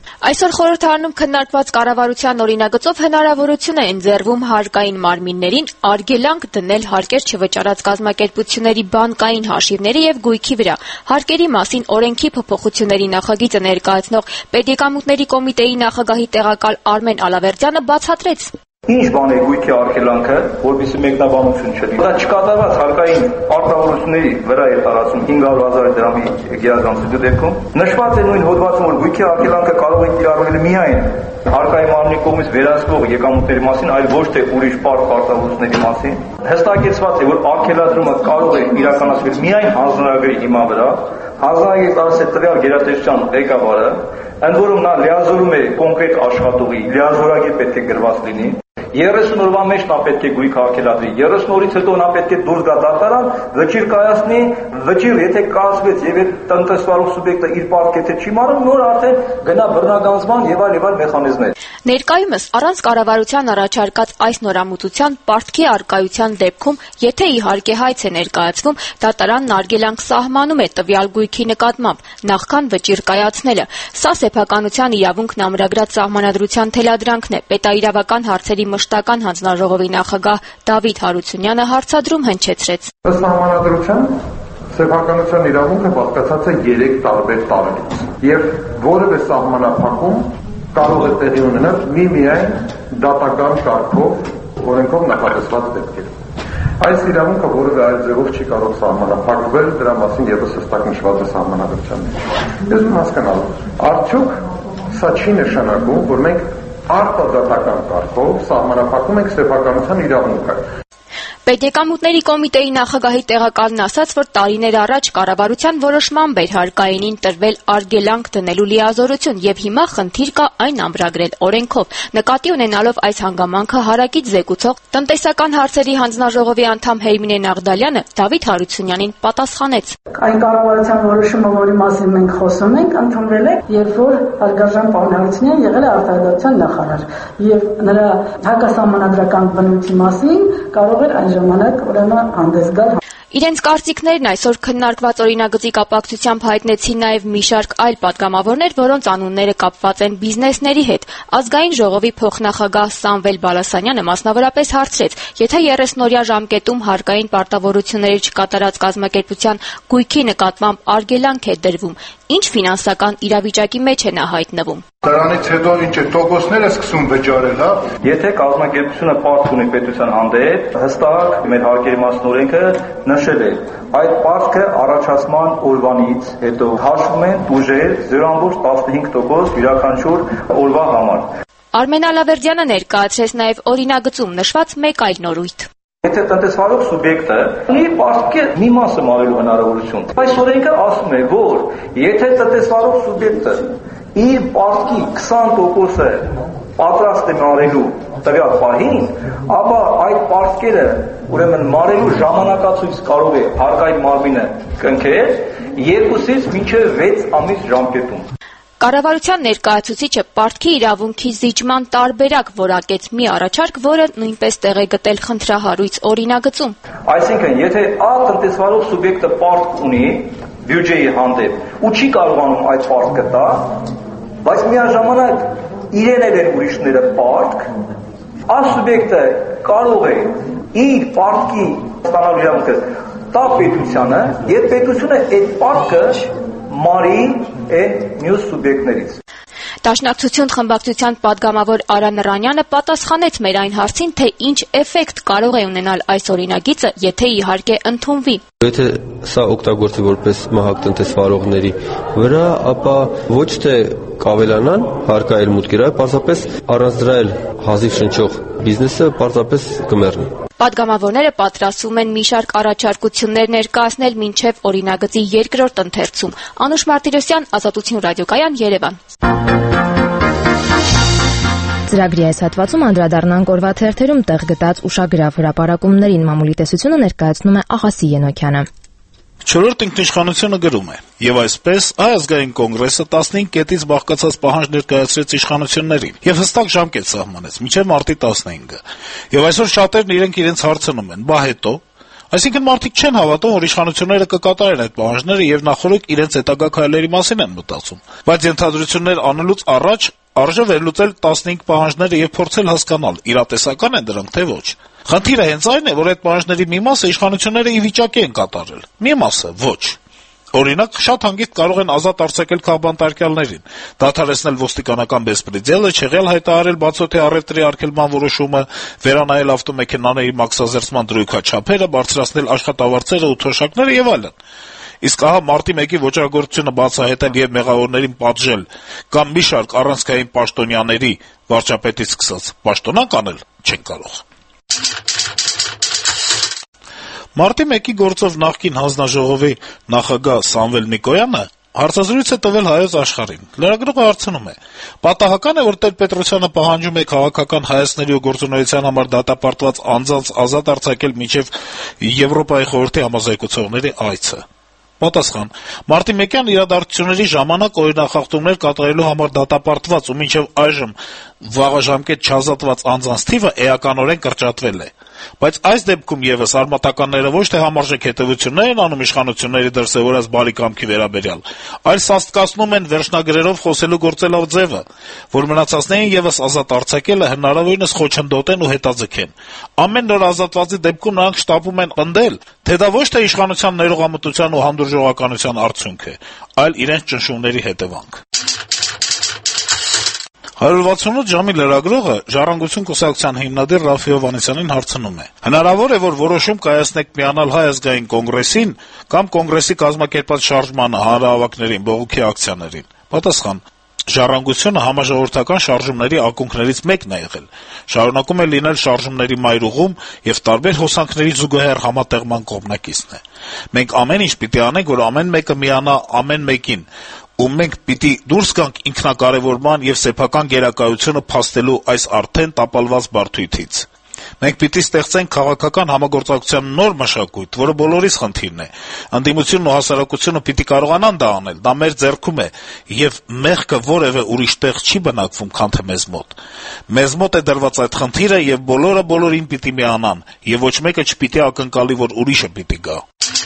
Այսօր խորհրդարանում քննարկված կառավարության օրինագծով հնարավորություն է ընձեռվում հարկային մարմիններին արգելանք դնել հարկեր չվճարած կազմակերպությունների բանկային հաշիվների եւ գույքի վրա։ Հարկերի մասին օրենքի փոփոխությունների նախագիծը ներկայացնող Պետեկամուտների կոմիտեի նախագահի տեղակալ Արմեն Ալավերդյանը բացատրեց. Ինչ բան է գույքի արգելանքը, որովհետեւ մեկնաբանություն չլինի։ Դա չկատարված հարկային պարտավորությունների վրա է տարածում հինգ հարյուր հազար դրամի գերազանցության դեպքում։ Նշված է նույն հոդվածում, որ գույքի արգելանքը կարող է կիրառվել միայն հարկային մարմնի կողմից վերահսկվող եկամուտների մասին, այլ ոչ թե ուրիշ պարտ պարտավորությունների մասին։ Հստակեցված է, որ արգելադրումը կարող է իրականացվել միայն հանձնարարագրի հիման վրա։ Հանձնարարի տալիս է տվյալ գերատեսչության ղեկավարը, ընդ որում նա լիազորում է կոնկրետ աշխատողի, լիազորագիր պետք է գրված լինի։ երեսուն օրվա մեջ նա պետք է գույք արգելադրի, երեսուն օրից հետո նա պետք է դուրս գա դատարան, վճիռ կայացնի, վճիռ եթե կայացվեց եւ այդ տնտեսվարող սուբյեկտը իր պարտքը եթե չի մարում, նոր արդեն գնա բռնագանձման եւ այլ եւ այլ մեխանիզմներ։ Ներկայումս առանց կառավարության առաջարկած այս նորամուծության պարտքի արկայության դեպքում, եթե իհարկե հայց է ներկայացվում, դատարանն արգելանք սահմանում է տվյալ գույքի նկատմամբ, նախքան վճիռ կայացնելը։ Սա սեփականության իրավունքն ամրագրած սահմանադրության թելադրանքն է։ Պետաիրավական հարցերի մշտական հանձնաժողովի նախագահ Դավիթ Հարությունյանը հարցադրում հնչեցրեց։ Ըստ սահմանադրության սեփականության իրավունքը բաղկացած է երեք տարբեր տարրերից եւ որևէ սահմանափակում կարող է տեղի ունենալ միմիայն դատական կարգով օրենքով նախատեսված դեպքերում։ Այս իրավունքը որևէ այլ ձևով չի կարող սահմանափակվել, դրա մասին եւս հստակ նշված է սահմանադրության մեջ։ Ես ուզում հասկանալ, արդյոք սա չի նշանակում, որ մենք արտադատական կարգով սահմանափակում ենք սեփականության իրավունքը։ Պետեկամուտների կոմիտեի նախագահի տեղակալն ասաց, որ տարիներ առաջ կառավարության որոշմամբ էր հարկայինին տրվել արգելանք դնելու լիազորություն եւ հիմա խնդիր կա այն ամրագրել օրենքով։ Նկատի ունենալով այս հանգամանքը հարակից զեկուցող տնտեսական հարցերի հանձնաժողովի անդամ Հերմինե Նաղդալյանը Դավիթ Հարությունյանին պատասխանեց. Այն կառավարության որոշումը, որի մասին մենք խոսում ենք, ընդունվել է, երբ որ Արգարժան Պարոնյանն եղել է արտադրության նախարար եւ նրա հակասահմանադրական բնույթի մասին կարող էր այն ժամանակ ուրեմն հանդես գալ։ Իրենց կարծիքներն այսօր քննարկված օրինագծի կապակցությամբ հայտնեցին նաև մի շարք այլ պատգամավորներ, որոնց անունները կապված են բիզնեսների հետ։ Ազգային ժողովի փոխնախագահ Սամվել Բալասանյանը մասնավորապես հարցրեց, եթե երեսնօրյա ժամկետում հարկային պարտավորությունների չկատարած կազմակերպության գույքի նկատմամբ արգելանք է դրվում, ինչ ֆինանսական իրավիճակի մեջ է նա հայտնվում։ Դրանից հետո ինչ է տոկոսներ է սկսում վճարել, հա։ Եթե կազմակերպությունը պարտք ունի պետության հանդեպ, հստակ մեր հարկերի մասին օրենքը նշել է, այդ պարտքը առաջացման օրվանից հետո հաշվում են ուժեր զրո կόμμα տասնհինգ տոկոս յուրաքանչյուր օրվա համար։ Արմեն Ալավերդյանը ներկայացրեց նաև օրինագծում նշված մեկ այլ նորույթ։ Եթե տնտեսվարող սուբյեկտը ունի պարտքի մի մասը մարելու հնարավորություն, այս օրենքը ասում է, որ եթե տնտեսվարող սուբյեկտը իր պարտքի քսան տոկոսը պատրաստ է մարելու տվյալ պահին, ապա այդ պարտքերը ուրեմն մարելու ժամանակացույց կարող է հարկային մարմինը կնքել երկուսից մինչև վեց ամիս ժամկետում։ Կառավարության ներկայացուցիչը պարտքի իրավունքի զիջման տարբերակ որակեց մի առաջարկ, որը նույնպես տեղ է գտել խնդրահարույց օրինագծում։ Այսինքն, եթե ա տնտեսվարող սուբյեկտը պարտք ունի բյուջեի հանդեպ ու չի կարողանում այդ պարտքը տա, բայց միաժամանակ իրեն են ուրիշները պարտք, այս սուբյեկտը կարող է իր պարտքի ստանալու իրավունքը տա պետությանը, եւ պետությունը այդ պարտքը մարի են մյուս սուբյեկտներից։ Դաշնակցություն խմբակցության падգամավոր Արա Նռանյանը պատասխանեց մեր այն հարցին, թե ինչ էֆեկտ կարող է ունենալ այս օրինագիծը, եթե իհարկե ընդունվի։ Եթե սա օգտագործվի որպես մահակ տնտեսվարողների վրա, ապա ոչ թե կավելանան հարկայել մուտքերը, պարզապես առանց դրա էլ հազիվ շնչող բիզնեսը պարզապես կմեռնի։ Պատգամավորները պատրաստվում են մի շարք առաջարկություններ ներկայացնել մինչև օրինագծի երկրորդ ընթերցում։ Անուշ Մարտիրոսյան, Ազատություն ռադիոկայան, Երևան։ Ծրագրի այս հատվածում անդրադառնանք օրվա թերթերում տեղ գտած ուշագրավ հրապարակումներին։ Մամուլի տեսությունը ներկայացնում է Աղասի Ենոքյանը։ Չորրորդ ինքնիշխանությունը գրում է. «Եվ այսպես Հայ ազգային կոնգրեսը տասնհինգ կետից բաղկացած պահանջ ներկայացրեց իշխանություններին եւ հստակ ժամկետ սահմանեց՝ մինչեւ մարտի տասնհինգը։ Եվ այսօր շատերն իրենք իրենց հարցնում են՝ բա հետո։ Այսինքն մարդիկ չեն հավատում, որ իշխանությունները կկատարեն այդ պահանջները եւ նախորդ իրենց հետագա քայլերի մասին են մտածում։ Բայց ենթադրություններ անելուց առաջ արժե վերլուծել տասնհինգ պահանջները եւ փորձել հասկանալ՝ իրատեսական են դրանք թե ոչ։ Խնդիրը հենց այն է, որ այդ պահանջների մի մասը իշխանությունները ի վիճակի են կատարել, մի մասը ոչ։ Օրինակ, շատ հանգիստ կարող են ազատ արձակել քաղբանտարկյալներին, դադարեցնել ոստիկանական բեսպրեդելը, չեղյալ հայտարարել բացօթյա առևտրի արգելման որոշումը, վերանայել ավտոմեքենաների մաքսազերծման դրույքաչափերը, բարձրացնել աշխատավարձերը ու թոշակները եւ այլն։ Իսկ ահա մարտի մեկի ոճրագործությունը բացահայտել եւ մեղավորներին պատժել կամ մի շարք առանցքային պաշտոնյաների վարչապետից սկսած պաշտոնանկ անել չեն կարող։ Մարտի մեկի գործով նախկին հանձնաժողովի նախագահ Սամվել Նիկոյանը հարցազրույց է տվել Հայոց Աշխարհին։ Լրագրողը հարցնում է. «Պատահական է, որ Տեր-Պետրոսյանը պահանջում է քաղաքական հայացքների ու գործունեության համար դատապարտված անձանց ազատ արձակել մինչև Եվրոպայի խորհրդի համազեկուցողների այցը»։ Պատասխան. «Մարտի մեկյան իրադարձությունների ժամանակ օրինախախտումներ կատարելու համար դատապարտված ու մինչև այժմ վաղաժամկետ չազատված անձանց թիվը էականորեն կրճատվել է։ Բայց այս դեպքում եւս արմատականները ոչ թե համարժեք հետեւություններ են անում իշխանությունների դրսեւորած բարի կամքի վերաբերյալ, այլ սաստկացնում են վերջնագրերով խոսելու գործելով ձևը, որ մնացածներին եւս ազատ արձակելը հնարավորինս խոչընդոտեն ու հետաձգեն։ Ամեն նոր ազատվածի դեպքում նրանք շտապում են պնդել, թե դա ոչ թե իշխանության ներողամտության ու հանդուրժողականության արդյունք է, այլ իրենց ճնշումների հետեւանք»։ one sixty-eight ժամի լրագրողը «Ժառանգություն» կուսակցության հիմնադիր Ռաֆֆի Հովհաննիսյանին հարցնում է. «Հնարավոր է, որ որոշում կայացնեք միանալ Հայ ազգային կոնգրեսին կամ կոնգրեսի կազմակերպած շարժմանը, հանրահավաքներին, բողոքի ակցիաներին»։ Պատասխան. «Ժառանգությունը համաժողովրդական շարժումների ակունքներից մեկն է եղել, շարունակում է լինել շարժումների մայրուղում եւ տարբեր հոսանքների զուգահեռ համատեղման կողմնակիցն է։ Մենք ամեն ինչ պիտի անենք, որ ամեն մեկը միանա ամեն մեկին, ու մենք պիտի դուրս գանք ինքնակարեւորման եւ սեփական գերակայությունը փաստելու այս արդեն տապալված բարդույթից։ Մենք պիտի ստեղծենք քաղաքական համագործակցության նոր մշակույթ, որը բոլորիս խնդիրն է։ Ընդդիմությունն ու հասարակությունը պիտի կարողանան դա անել, դա մեր ձեռքում է, եւ մեղքը որեւէ ուրիշ տեղ չի բնակվում, քան թե մեզ մոտ։ Մեզ մոտ է դրված այդ խնդիրը եւ բոլորը բոլորին պիտի միանան, եւ ոչ մեկը չպիտի ակնկալի, որ ուրիշը պիտի գա»։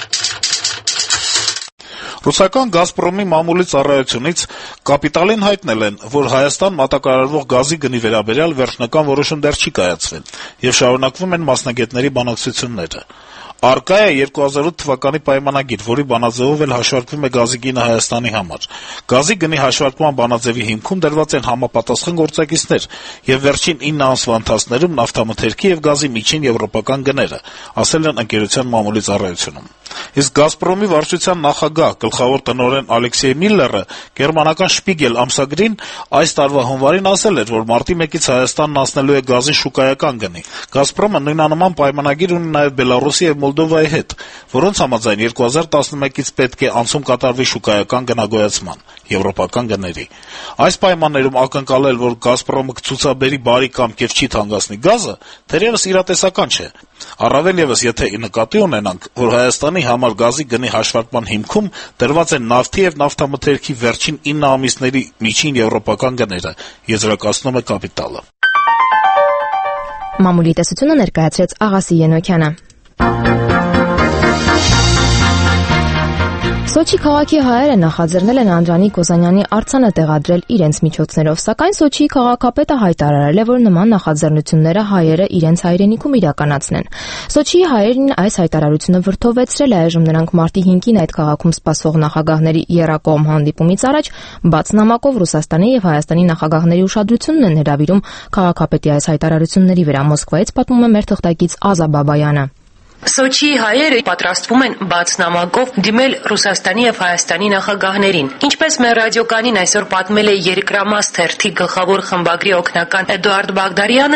Ռուսական «Գազպրոմի» մամուլի ծառայությունից «Կապիտալին» հայտնել են, որ Հայաստան մատակարարվող գազի գնի վերաբերյալ վերջնական որոշում դեռ չի կայացվել, եւ շարունակվում են մասնագետների բանակցությունները։ Առկա է երկու հազար ութ թվականի պայմանագիր, որի բանաձեւով էլ հաշվարկվում է գազի գինը Հայաստանի համար։ Գազի գնի հաշվարկման բանաձեւի հիմքում դրված են համապատասխան գործակիցներ, եւ վերջին ինը ամսվա ընթացքում նավթամթերքի եւ գազի միջին եվրոպական գները, ասել են ընկերության մամուլի ծառայությունում։ Իսկ «Գազպրոմի» վարչության նախագահ, գլխավոր տնօրեն Ալեքսեյ Միլլերը գերմանական «Շպիգել» ամսագրին այս տարվա հունվարին ասել էր, որ մարտի մեկից Հայաստանն անցնելու է գազի շուկայական գնի։ «Գազպրոմը» նույնանման պայմանագիր ունի նաեւ Բելառուսի եւ Մոլդովայի հետ, որոնց համաձայն երկու հազար տասնմեկից պետք է անցում կատարվի շուկայական գնագոյացման, եվրոպական գների։ Այս պայմաններում ակնկալել, որ «Գազպրոմը» կցուցաբերի բարի կամք եւ չի թանկացնի գազը, թերեւս իրատեսական չէ։ Առավել եւս, եթե ի նկատի ունենանք, որ Հայաստանի համար գազի գնի հաշվարկման հիմքում դրված են նավթի եւ նավթամթերքի վերջին ինը ամիսների միջին եվրոպական գները, եզրակացնում է «Կապիտալը»։ Մամուլի տեսությունը ներկայացրեց Աղասի Ենոքյանը։ Սոչի քաղաքի հայերը նախաձեռնել են Անդրանիկ Կոզանյանի արձանը տեղադրել իրենց միջոցներով, սակայն Սոչիի քաղաքապետը հայտարարել է, որ նման նախաձեռնությունները հայերը իրենց հայրենիքում իրականացնեն։ Սոչիի հայերն այս հայտարարությունը վրդովեցրել է, այժմ նրանք մարտի հինգին այդ քաղաքում սպասվող նախագահների եռակողմ հանդիպումից առաջ բաց նամակով Ռուսաստանի եւ Հայաստանի նախագահների ուշադրությունն են հրավիրում քաղաքապետի այս հայտարարությունների վրա։ Մոսկվայից պատմում է մեր թղթակից Ազա Բաբայանը։ Սոչիի հայերը պատրաստվում են բաց նամակով դիմել Ռուսաստանի եւ Հայաստանի նախագահներին։ Ինչպես մեր ռադիոկանին այսօր պատմել է Երկրամաս թերթի գլխավոր խմբագրի օգնական Էդուարդ Բաղդարյանը,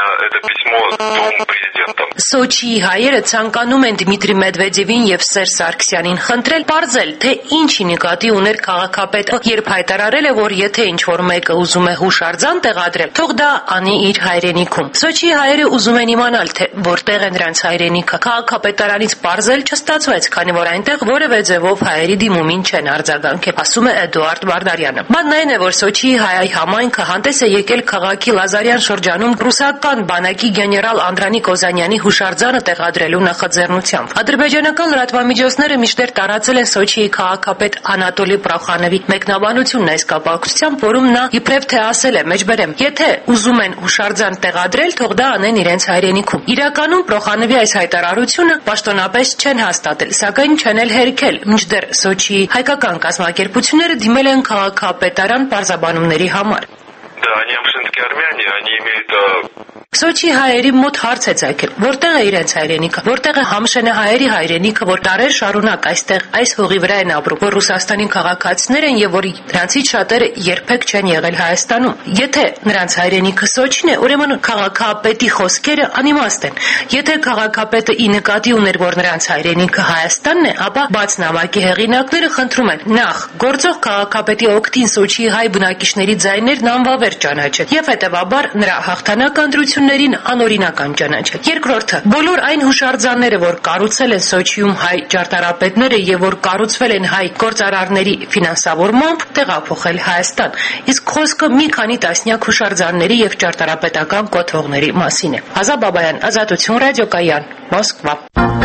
Սոչիի հայերը ցանկանում են Դմիտրի Մեդվեդևին եւ Սերժ Սարգսյանին խնդրել պարզել, թե ինչի նկատի ուներ քաղաքապետը, երբ հայտարարել է, որ եթե ինչ-որ մեկը ուզում է հուշարձան տեղադրել, թող դա անի իր հայրենիքում։ Սոչիի հայերը ուզում են իմանալ, թե որտեղ է նրանց հայրենիքը։ Քաղաքապետարանից պարզել չստացվեց, քանի որ այնտեղ որևէ ձևով հայերի դիմումին չեն արձագանքել, ասում է Էդուարդ Բաղդարյանը։ Բանն այն է, որ Սոչիի հայ համայնքը հանդես է եկել քաղաքի Լազարյան շրջանում ռուսական բանակի գեներալ Անդրանիկ Կոզանյանի հուշարձանը տեղադրելու նախաձեռնությամբ։ Ադրբեջանական լրատվամիջոցները միշտեր տարածել են Սոչիի քաղաքապետ Անատոլի Պրոխանովի մեկնաբանությունն այս կապակցությամբ, որում նա իբրև թե ասել է մեջբերեմ. «Եթե ուզում են հուշարձան տեղադրել, թող դա անեն իրենց հայրենիքում»։ Իրականում Պրոխանովի այս հայտարարությունը պաշտոնապես չեն հաստատել, սակայն չեն էլ հերքել, մինչդեռ Սոչիի հայկական կազմակերպությունները դիմել են քաղաքապետարան պարզաբանումների համար։ Да, они амшинские армяне, они имеют... Սոչի հայերի մոտ հարց է ցայքել. որտեղ է իրենց հայրենիքը, որտեղ է Համշենը հայերի հայրենիքը, որ տարեր շարունակ այստեղ այս հողի վրա են ապրում, որ Ռուսաստանի քաղաքացիներ են եւ որ նրանցից շատերը երբեք չեն եղել Հայաստանում։ Եթե նրանց հայրենիքը Սոչին է, ուրեմն քաղաքապետի խոսքերը անիմաստ են։ Եթե քաղաքապետը ի նկատի ուներ, որ նրանց հայրենիքը Հայաստանն է, ապա բաց նամակի հեղինակները խնդրում են նախ գործող քաղաքապետի օգտին Սոչիի հայ բնակիչների ձայներն անվավեր ճանաչել եւ հետեւաբար նրա հաղթանակը ընտրություններին անօրինական ճանաչել։ Երկրորդը, բոլոր այն հուշարձանները, որ կառուցել են Սոչիում հայ ճարտարապետները եւ որ կառուցվել են հայ գործարարների ֆինանսավորմամբ, տեղափոխել Հայաստան։ Իսկ խոսքը մի քանի տասնյակ հուշարձանների եւ ճարտարապետական կոթողների մասին է։ Ազա Բաբայան, Ազատություն ռադիոկայան, Մոսկվա։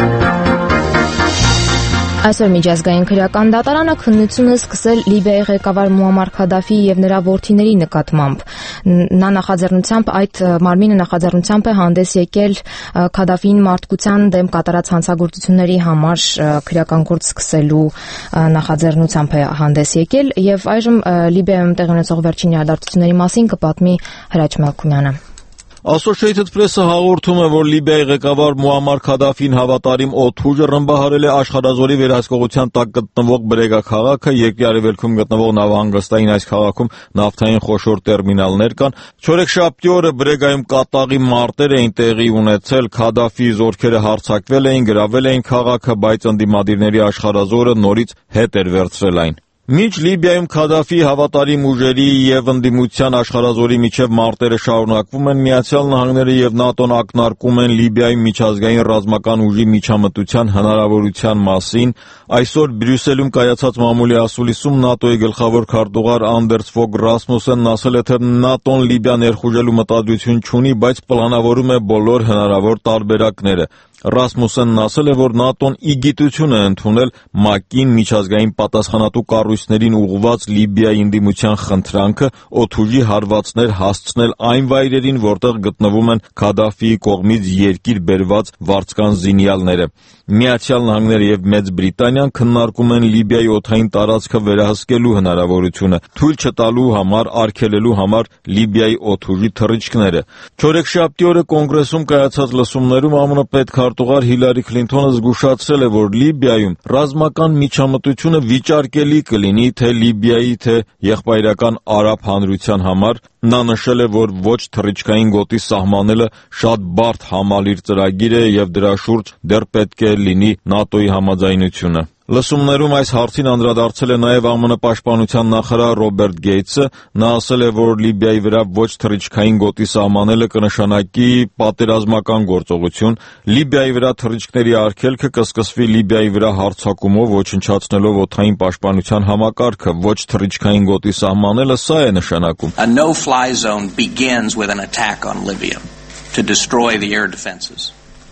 Այսօր միջազգային քրեական դատարանը քննություն է սկսել Լիբիայի ղեկավար Մուամար Քադաֆիի եւ նրա որդիների նկատմամբ։ Նա նախաձեռնությամբ այդ մարմինը նախաձեռնությամբ է հանդես եկել Քադաֆիին մարդկության դեմ կատարած հանցագործությունների համար քրեական գործ սկսելու նախաձեռնությամբ է հանդես եկել եւ այժմ Լիբիայում տեղի ունեցող վերջին իրադարձությունների մասին կպատմի Հրաչ Մելքումյանը։ Associated Press-ը հաղորդում է, որ Լիբիայի ղեկավար Մուամար Քադաֆին հավատարիմ օդուժը ռմբահարել է աշխարհազորի վերահսկողության տակ գտնվող Բրեգա քաղաքը, երկրի արևելքում գտնվող նավահանգստային այս քաղաքում նավթային խոշոր տերմինալներ կան։ Չորեքշաբթի օրը Բրեգայում կատաղի մարտեր էին տեղի ունեցել, Քադաֆիի զորքերը հարձակվել էին, գրավել էին քաղաքը, բայց ընդդիմադիրների աշխարհազորը նորից հետ էր վերցրել այն։ Մինչ Լիբիայում Քադաֆիի հավատարիմ ուժերի եւ ընդդիմության աշխարհազորի միջև մարտերը շարունակվում են, Միացյալ Նահանգները եւ ՆԱՏՕ-ն ակնարկում են Լիբիայում միջազգային ռազմական ուժի միջամտության հնարավորության մասին։ Այսօր Բրյուսելում կայացած մամուլի ասուլիսում ՆԱՏՕ-ի գլխավոր քարտուղար Անդերս Ֆոգ Ռասմուսենն ասել է, թե ՆԱՏՕ-ն Լիբիա ներխուժելու մտադրություն չունի, բայց պլանավորում է բոլոր հնարավոր տարբերակները։ Ռասմուսենն ասել է, որ ՆԱՏՕ-ն ի գիտություն է ընդունել ՄԱԿ-ին միջազգային պատասխանատու կառույցներին ուղղված Լիբիայի ընդդիմության խնդրանքը օդուժի հարվածներ հասցնել այն վայրերին, որտեղ գտնվում են Քադաֆիի կողմից երկիր բերված վարձկան զինյալները։ Միացյալ Նահանգները եւ Մեծ Բրիտանիան քննարկում են Լիբիայի օդային տարածքը վերահսկելու հնարավորությունը, թույլ չտալու համար արգելելու համար Լիբիայի օդուժի թռիչքները։ Չորեքշաբթի օրը կոնգրեսում կայացած լսումներում ԱՄՆ պետքարտուղար Հիլարի Քլինթոնը զգուշացրել է, որ Լիբիայում ռազմական միջամտությունը վիճարկելի կլինի թե Լիբիայի, թե եղբայրական արաբ հանրության համար։ Նա նշել է, որ ոչ թռիչքային գոտի սահմանելը շատ բարդ համալիր ծրագիր է եւ դրա շուրջ դեռ պետք է լինի ՆԱՏՕ-ի համաձայնությունը։ Լսումներում այս հարցին անդրադարձել է նաև ԱՄՆ պաշտպանության նախարար Ռոբերտ Գեյթսը։ Նա ասել է, որ Լիբիայի վրա ոչ թռիչքային գոտի սահմանելը կնշանակի պատերազմական գործողություն։ Լիբիայի վրա թռիչքների արգելքը կսկսվի Լիբիայի վրա հարձակումով, ոչնչացնելով օդային պաշտպանության համակարգը։ Ոչ թռիչքային գոտի սահմանելը սա է նշանակում. A no-fly zone begins with an attack on Libya to destroy the air defenses.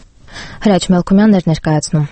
Հրաչ Մելքումյանն էր ներկայացնում։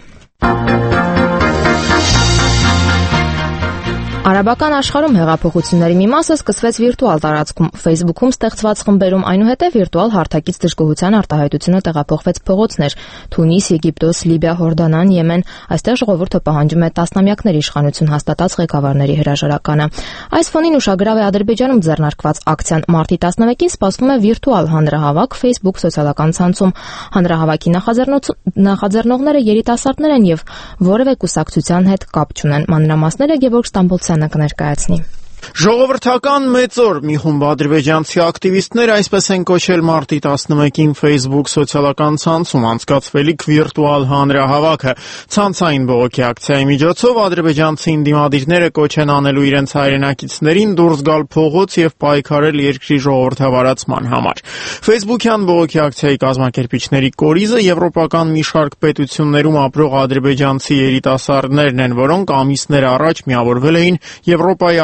Արաբական աշխարհում հեղափոխությունների մի մասը սկսվեց վիրտուալ տարածքում։ Facebook-ում ստեղծված խմբերում այնուհետև վիրտուալ հարթակից դժգոհության արտահայտությունը տեղափոխվեց փողոցներ՝ Թունիս, Եգիպտոս, Լիբիա, Հորդանան, Եմեն։ Այստեղ ժողովուրդը պահանջում է տասնամյակներ իշխանություն հաստատած ղեկավարների հրաժարականը։ Այս ֆոնին ուշագրավ է Ադրբեջանում ձեռնարկված ակցիան։ Մարտի տասնմեկին սպասվում է վիրտուալ հանրահավաք Facebook սոցիալական ցանցում։ Հանրահավաքի նախաձեռնողները երիտասարդներ են եւ որևէ կուսակցության հետ կապ չունեն։ Մանրամասները Գևորգ Ստամբոլցյանը կներկայացնի։ Ժողովրդական մեծ օր մի խումբ ադրբեջանցի ակտիվիստներ այսպես են կոչել մարտի տասնմեկին Facebook սոցիալական ցանցում անցկացվելիք վիրտուալ հանրահավաքը։ Ցանցային բողոքի ակցիայի միջոցով ադրբեջանցի ընդդիմադիրները կոչ են անելու իրենց հայրենակիցներին դուրս գալ փողոց եւ պայքարել երկրի ժողովրդավարացման համար։ Facebook-յան բողոքի ակցիայի կազմակերպիչների կորիզը եվրոպական մի շարք պետություններում ապրող ադրբեջանցի երիտասարդներն են, որոնք ամիսներ առաջ միավորվել էին Եվրոպայի ադրբեջան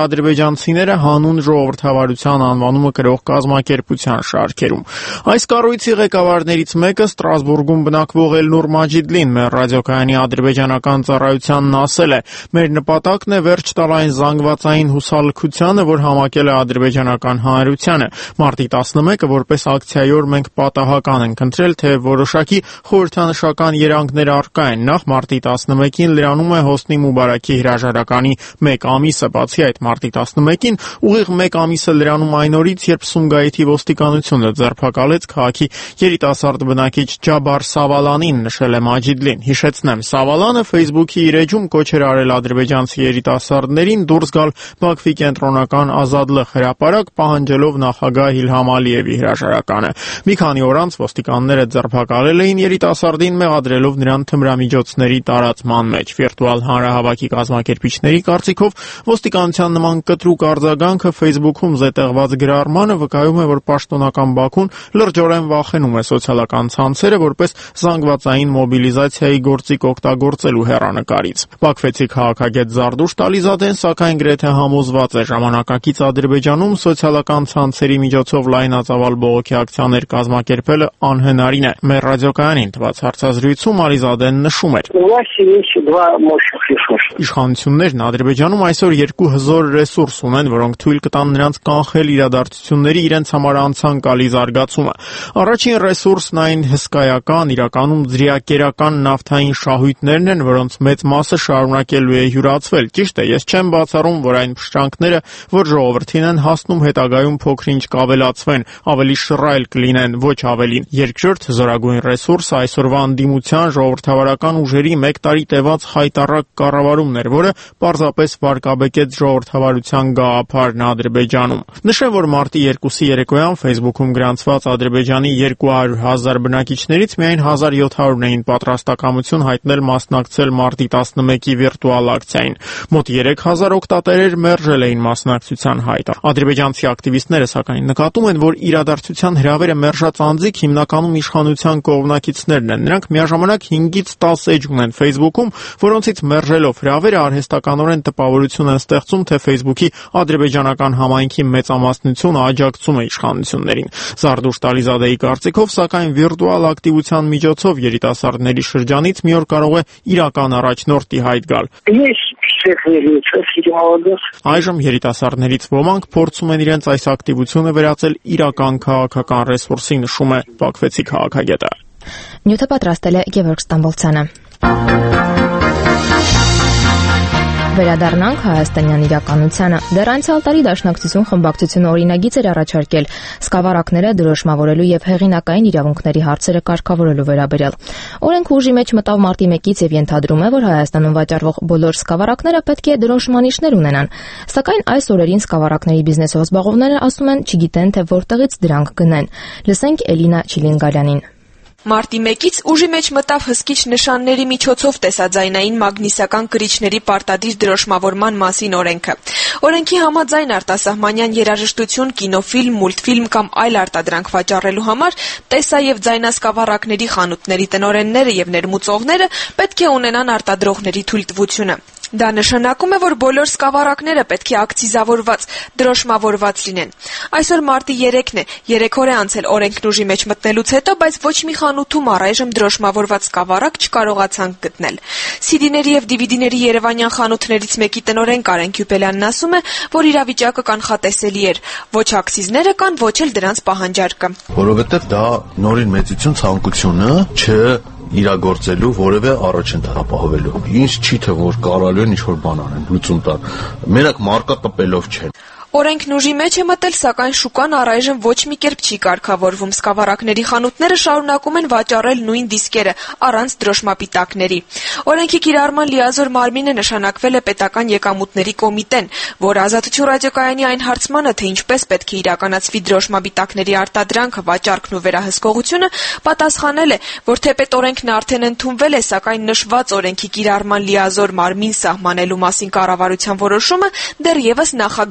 ադրբեջանցիները հանուն ժողովրդավարության անվանումը կրող կազմակերպության շարքերում։ Այս կառույցի ղեկավարներից մեկը Ստրասբուրգում բնակվող Էլնուր Մաջիդլին մեր ռադիոկայանի ադրբեջանական ծառայությանն ասել է. «Մեր նպատակն է վերջ տալ այն զանգվածային հուսալքությանը, որ համակել է ադրբեջանական հանրությանը։ Մարտի տասնմեկը որպես ակցիայոր մենք պատահական ենք ընտրել, թե որոշակի խորհրդանշական երանգներ առկա են։ Նախ մարտի տասնմեկին լրանում է Հոսնի Մուբարաքի հրաժարականի մեկ ամիսը, բացի այդ մարտի տասնմեկին ուղիղ մեկ ամիսը լրանում այն օրից, երբ Սումգայիթի ոստիկանությունը ձերբակալեց քաղաքի երիտասարդ բնակիչ Ջաբար Սավալանին», նշել է Մաջիդլին։ Հիշեցնեմ, Սավալանը Facebook-ի իր էջում կոչ էր արել ադրբեջանցի երիտասարդներին դուրս գալ Բաքվի կենտրոնական Ազադլ հրապարակ, պահանջելով նախագահ Իլհամ Ալիևի հրաժարականը։ Մի քանի օր անց ոստիկանները ձերբակալել էին երիտասարդին, մեղադրելով նրան թմրամիջոցների տարածման մեջ։ Վիրտուալ հանրահավաքի կազմակերպիչների կարծիքով ոստիկանության նման կտրուկ արձագանքը Facebook-ում զետեղված գրառմանը վկայում է, որ պաշտոնական Բաքուն լրջորեն վախենում է սոցիալական ցանցերը որպես զանգվածային մոբիլիզացիայի գործիք օգտագործելու հեռանկարից։ Բաքվեցի քաղաքագետ Զարդուշ Տալիզադեն սակայն գրեթե համոզված է, ժամանակակից Ադրբեջանում սոցիալական ցանցերի միջոցով լայնածավալ բողոքի ակցիաներ կազմակերպելը անհնարին է։ Մեր ռադիոկայանին տված հարցազրույցում Ալիզադեն նշում էր. Իշխանություններն Ադրբեջանում այսօր երկու հզոր ռեսուրս ունեն, որոնք թույլ կտան նրանց կանխել իրադարձությունների իրենց համար անցանկալի զարգացումը։ Առաջին ռեսուրսն այն հսկայական, իրականում ձրիակերական նավթային շահույթներն են, որոնց մեծ մասը շարունակելու է յուրացվել։ Ճիշտ է, ես չեմ բացառում, որ այն փշրանքները, որ ժողովրդին են հասնում, հետագայում փոքր-ինչ կավելացվեն, ավելի շռայլ կլինեն, ոչ ավելին։ Երկրորդ զորագույն ռեսուրսը այսօրվա ընդդիմության ժողովրդավարական ուժերի մեկ տարի տևած հայտարարակ կառավարումն էր, որը պարզապես վարկաբեկեց ժողովրդավարության գաղափարն Ադրբեջանում։ Նշեմ, որ մարտի երկուսի երեկոյան Facebook-ում գրանցված Ադրբեջանի երկու հարյուր հազար բնակիչներից միայն հազար յոթ հարյուրն էին պատրաստակամություն հայտնել մասնակցել մարտի տասնմեկի վիրտուալ ակցիային։ Մոտ երեք հազար օգտատերեր մերժել էին մասնակցության հայտը։ Ադրբեջանցի ակտիվիստները սակայն նկատում են, որ իրադարձության հրավերը մերժած անձիկ հիմնականում իշխանության կողմնակիցներն են։ Նրանք միաժամանակ հինգից տասը էջ ունեն Facebook-ում, որոնցից մերժելով հրավերը արհեստականորեն տպավորություն են ստեղծում, թե Facebook-ի ադրբեջանական համայնքի մեծամասնությունը աջակցում է իշխանություններին։ Զարդուշ Տալիզադեի կարծիքով, սակայն վիրտուալ ակտիվության միջոցով երիտասարդների շրջանից մի օր կարող է իրական առաջնորդի հայտ գալ։ Այժմ երիտասարդներից ոմանք փորձում են իրենց այս ակտիվությունը վերածել իրական քաղաքական ռեսուրսի, նշում է Բաքվեցի քաղաքագետը։ Նյութը պատրաստել է Գևորգ Ստամբոլցյանը։ Վերադառնանք հայաստանյան իրականությանը։ Դեռ անցյալ տարի Դաշնակցություն խմբակցությունը օրինագիծ էր առաջարկել սկավառակները դրոշմավորելու եւ հեղինակային իրավունքների հարցերը կարգավորելու վերաբերյալ։ Օրենքը ուժի մեջ մտավ մարտի մեկից եւ ենթադրում է, որ Հայաստանում վաճառվող բոլոր սկավառակները պետք է դրոշմանիշներ ունենան։ Սակայն այս օրերին սկավառակների բիզնեսով զբաղվողները ասում են, չգիտեն, թե որտեղից դրանք գնեն։ Լսենք Էլինա Չիլինգալյանին։ Մարտի մեկից ուժի մեջ մտավ հսկիչ նշանների միջոցով տեսաձայնային մագնիսական կրիչների պարտադիր դրոշմավորման մասին օրենքը։ Օրենքի համաձայն արտասահմանյան երաժշտություն, կինոֆիլմ, մուլտֆիլմ կամ այլ արտադրանք վաճառելու համար տեսա եւ ձայնասկավառակների խանութների տնօրենները եւ ներմուծողները պետք է ունենան արտադրողների թույլտվությունը։ Դա նշանակում է, որ բոլոր սկավառակները պետք է ակցիզավորված, դրոշմավորված լինեն։ Այսօր մարտի երեքն է, երեք օր է անցել օրենքն ուժի մեջ մտնելուց հետո, բայց ոչ մի խանութում առայժմ դրոշմավորված սկավառակ չկարողացանք գտնել։ սի դի-ների եւ դի վի դի-ների երևանյան խանութներից մեկի տնօրեն Կարեն Քյուպելյանն ասում է, որ իրավիճակը կանխատեսելի էր։ Ոչ ակցիզները կան, ոչ էլ դրանց պահանջարկը։ Որովհետեւ դա նորին մեծություն ցանկությունը չէ իրագործելու որևէ առաջընթաց ապահովելու։ Ինչ չի թե որ կարալու են ինչ-որ բան անեն, լուծում տան։ Մենակ մարկա տպելով չեն։ Օրենքն ուժի մեջ է մտել, սակայն շուկան առայժմ ոչ մի կերպ չի կարգավորվում։ Սկավառակների խանութները շարունակում են վաճառել նույն դիսկերը առանց դրոշմապիտակների։ Օրենքի կիրառման լիազոր մարմինը նշանակվել է պետական եկամուտների կոմիտեն, որ Ազատություն ռադիոկայանի այն հարցմանը, թե ինչպես պետք է իրականացվի դրոշմապիտակների արտադրանքը, վաճառքն ու վերահսկողությունը, պատասխանել է, որ թեպետ օրենքն արդեն ընդունվել է, սակայն նշված օրենքի կիրառման լիազոր մարմին սահմանելու մասին կառավարության որոշումը դեռևս նախագծի տես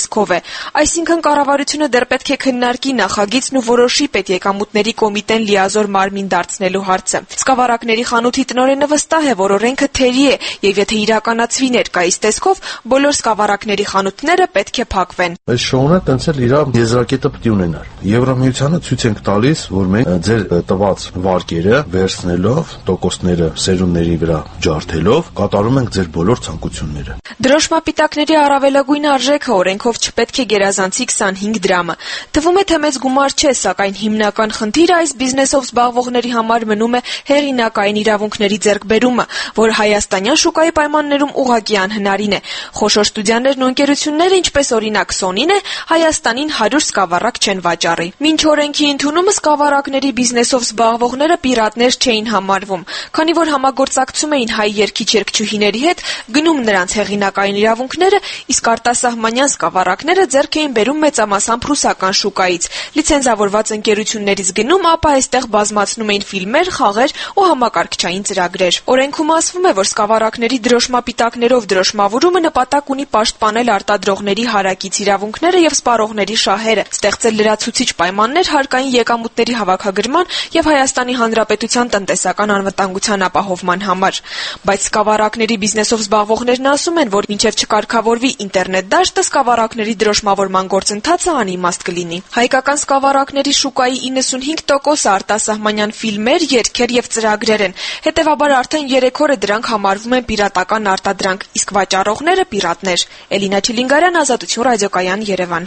տեսքով է։ Այսինքն կառավարությունը դեռ պետք է քննարկի նախագիծն ու որոշի պետեկամուտների կոմիտեն լիազոր մարմին դարձնելու հարցը։ Սկավառակների խանութի տնօրենը վստահ է, որ օրենքը թերի է եւ եթե իրականացվի ներկայիս տեսքով, բոլոր սկավառակների խանութները պետք է փակվեն։ Այս շոուն տենց էլ իր եզրակետը պետք է ունենար։ Եվրամիությանը ցույց ենք տալիս, որ մենք ձեր տված վարկերը վերցնելով, տոկոսները սերունդների վրա ջարդելով, կատարում ենք ձեր բոլոր ցանկությունները։ Դրոշմապիտակների առավելագույն արժեքը օրենքով չպետք է գերազանցի քսանհինգ դրամը։ Թվում է, թե մեծ գումար չէ, սակայն հիմնական խնդիրը այս բիզնեսով զբաղվողների համար մնում է հեղինակային իրավունքների ձեռքբերումը, որ հայաստանյան շուկայի պայմաններում ուղղակի անհնարին է։ Խոշոր ստուդիաներն ու ընկերությունները, ինչպես օրինակ Սոնին է, Հայաստանին հարյուր սկավառակ չեն վաճառի։ Մինչ օրենքի ընդունումը սկավառակների բիզնեսով զբաղվողները պիրատներ չէին համարվում, քանի որ համագործակցում էին հայ երգիչ-երգչուհիների հետ, գնում նրանց հեղինակային իրավունքները, իսկ արտասահմանյան սկավառակները ձեռք էին բերում մեծամասամբ ռուսական շուկայից, լիցենզավորված ընկերություններից գնում, ապա այստեղ բազմացնում էին ֆիլմեր, խաղեր ու համակարգչային ծրագրեր։ Օրենքում ասվում է, որ սկավառակների դրոշմապիտակներով դրոշմավորումը նպատակ ունի պաշտպանել արտադրողների հարակից իրավունքները եւ սպառողների շահերը, ստեղծել լրացուցիչ պայմաններ հարկային եկամուտների հավաքագրման եւ Հայաստանի Հանրապետության տնտեսական անվտանգության ապահովման համար։ Բայց սկավառակների բիզնեսով զբաղվողներն ասում են, որ մինչեւ չկարգավորվի ինտերնետ դաշտը, սկավառակների դրոշմավորման գործընթացը անիմաստ կլինի։ Հայկական սկավառակների շուկայի իննսունհինգ տոկոսը արտասահմանյան ֆիլմեր, երգեր եւ ծրագրեր են։ Հետեւաբար արդեն երեք օր է դրանք համարվում են պիրատական արտադրանք, իսկ վաճառողները պիրատներ։ Էլինա Չիլինգարյան, Ազատություն ռադիոկայան, Երևան։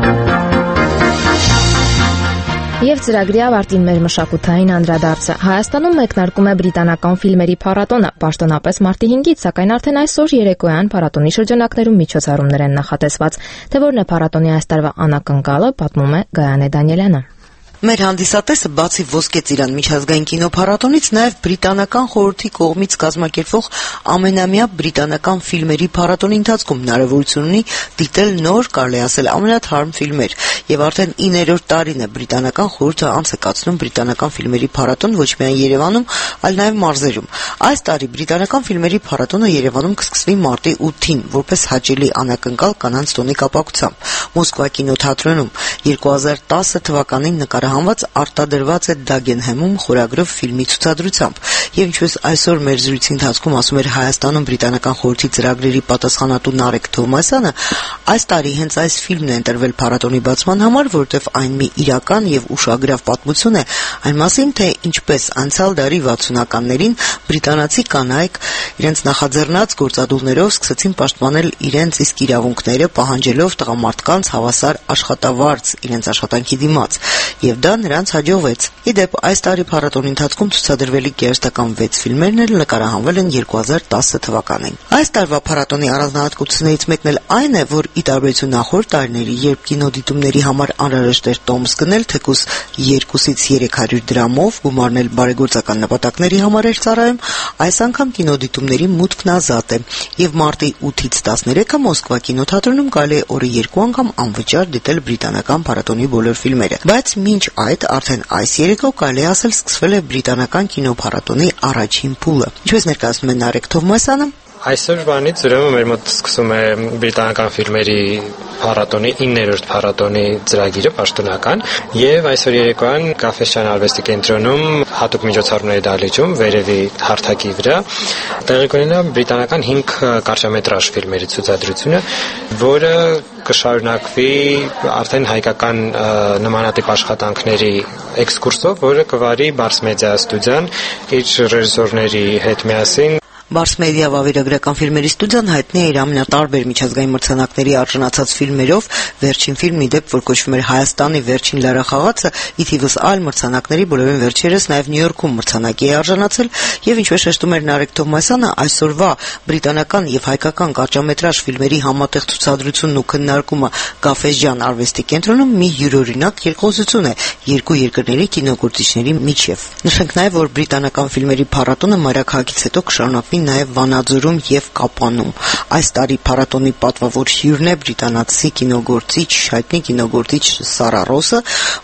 Եվ ծրագրի ավարտին մեր մշակութային անդրադարձը։ Հայաստանում մեկնարկում է բրիտանական ֆիլմերի փառատոնը, պաշտոնապես մարտի հինգից, սակայն արդեն այսօր երեկոյան փառատոնի շրջանակներում միջոցառումներ են նախատեսված։ Թե որն է փառատոնի այս տարվա անակնկալը, պատմում է Գայանե Դանիելյանը։ Մեր հանդիսատեսը բացի Ոսկե ծիրան միջազգային կինոփառատոնից նաև բրիտանական խորհրդի կողմից կազմակերպվող ամենամյա բրիտանական ֆիլմերի փառատոնի ընթացքում հնարավորություն ունի դիտել նոր, կարելի ասել ամենաթարմ ֆիլմեր, եւ արդեն իններորդ տարին է բրիտանական խորհուրդը անց է կացնում բրիտանական ֆիլմերի փառատոն ոչ միայն Երևանում, այլ նաև մարզերում։ Այս տարի բրիտանական ֆիլմերի փառատոնը Երևանում կսկսվի մարտի ութին, որպես հաճելի անակնկալ կանանց տոնի կապակցությամբ։ Մոսկվա կինոթատրոնում երկու հազար տասը թվականին նկարահանված արտադրված է Դագենհեմում խորագրով ֆիլմի ցուցադրությամբ, եւ ինչպես այսօր մեր զրույցի ընթացքում ասում էր Հայաստանում բրիտանական խորհրդի ծրագրերի պատասխանատու Նարեկ Թովմասյանը, այս տարի հենց այս ֆիլմն է ընտրվել փառատոնի բացման համար, որովհետեւ այն մի իրական եւ ուշագրավ պատմություն է այն մասին, թե ինչպես անցյալ դարի վաթսունականներին բրիտանացի կանայք իրենց նախաձեռնած գործադուլներով սկսեցին պաշտպանել իրենց իսկ իրավունքները, պահանջելով տղամարդկանց հավասար աշխատավարձ իրենց աշխատանքի դիմաց, եւ դա նրանց հաջողվեց։ Իդեպ այս տարի փառատոնի ընթացքում ցուցադրվելի գերստական վեց ֆիլմերն էլ նկարահանվել են երկու հազար տասը թվականին։ Այս տարվա փառատոնի առանձնահատկություններից մեկն էլ այն է, որ ի տարբերություն նախորդ տարիների, երբ կինոդիտումների համար անհրաժեշտ էր տոմս գնել թեկուզ երկուսից երեք հարյուր դրամով, գումարն էլ բարեգործական նպատակների համար էր ծառայում, այս անգամ կինոդիտումների մուտքն ազատ է, եւ մարտի ութից տասներեքը Մոսկվա կինոթատրոնում կարելի է օրը երկու անգամ անվճար դիտել բրիտանական փառատոնի բոլոր ֆիլմերը։ Բայց մինչ այդ արդեն այս երեկո կարելի է ասել սկսվել է բրիտանական կինոփառատոնի առաջին փուլը։ Ինչպես ներկայացնում է Նարեկ Թովմասյանը, Այսօրվանից ուրեմն մեր մոտ սկսում է բրիտանական ֆիլմերի փառատոնի իններորդ փառատոնի ծրագիրը պաշտոնական, եւ այսօր երեկոյան Կաֆեսյան արվեստի կենտրոնում հատուկ միջոցառումների դահլիճում վերևի հարթակի վրա տեղի կունենա բրիտանական հինգ կարճամետրաժ ֆիլմերի ցուցադրությունը, որը կշարունակվի արդեն հայկական նմանատիպ աշխատանքների էքսկուրսով, որը կվարի Bars Media ստուդիան իր ռեժիսորների հետ միասին։ Bars Media վավերագրական ֆիլմերի ստուդիան հայտնի է իր ամենատարբեր միջազգային մրցանակների արժանացած ֆիլմերով, վերջին ֆիլմն ի դեպ, որ կոչվում էր Հայաստանի վերջին լարախաղացը, ի թիվս այլ մրցանակների բոլորին վերջերս նաև Նյու Յորքում մրցանակի է արժանացել, եւ ինչպես շեշտում էր Նարեկ Թովմասյանը, այսօրվա բրիտանական եւ հայկական կարճամետրաժ ֆիլմերի համատեղ ցուցադրությունն ու քննարկումը Կաֆեսյան արվեստի կենտրոնում մի յուրօրինակ երկխոսություն է երկու երկրների կինոգործիչների միջև։ Նշենք նաև, որ բրիտանական ֆիլմերի փառատոնը մայրաքաղաքից հետո կշարունակվի նաև Վանաձորում եւ Կապանում։ Այս տարի փառատոնի պատվավոր հյուրն է բրիտանացի կինոգործիչ, հայտնի կինոգործիչ Սարա Ռոսը,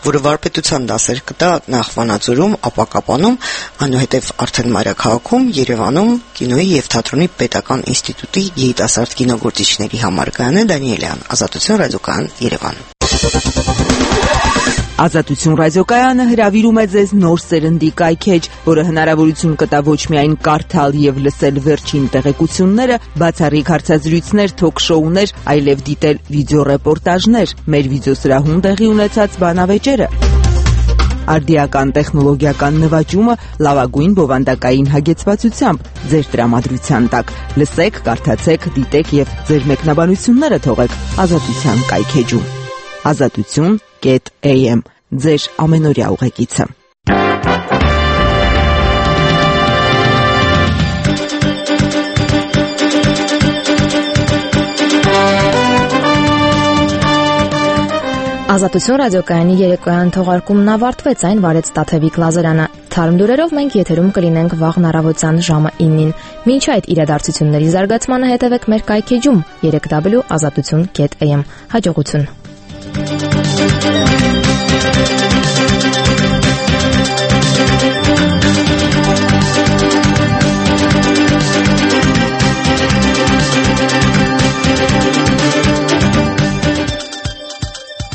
որը վարպետության դասեր կտա նախ Վանաձորում, ապա Կապանում, այնուհետև արդեն Մայրաքաղաքում, Երևանում կինոյի եւ թատրոնի պետական ինստիտուտի երիտասարդ կինոգործիչների համարգայանը Դանիելյան, Ազատություն ռադիոկայան, Երևան։ Ազատություն ռադիոկայանը հրավիրում է ձեզ նոր սերնդի կայքեջ, որը հնարավորություն կտա ոչ միայն կարդալ եւ լսել վերջին տեղեկությունները, բացառիկ հարցազրույցներ, թոք-շոուներ, այլև դիտել վիդեոռեպորտաժներ, մեր վիդեոսրահում տեղի ունեցած բանավեճերը, արդիական տեխնոլոգիական նվաճումը լավագույն բովանդակային հագեցվածությամբ ձեր տրամադրության տակ։ Լսեք, կարդացեք, դիտեք եւ ձեր մեկնաբանությունները թողեք Ազատության կայքեջում։ Ազատություն am ձեր ամենօրյա ուղեկիցը։ Ազատություն ռադիոկայանի երեկոյան թողարկումն ավարտվեց, այն վարեց Տաթևիկ Լազարյանը։ Թարմ լուրերով մենք եթերում կլինենք վաղն առավոտյան ժամը իննին։ Մինչ այդ իրադարձությունների զարգացմանը հետևեք մեր կայքեջում երեք w ազատություն am։ Հաջողություն։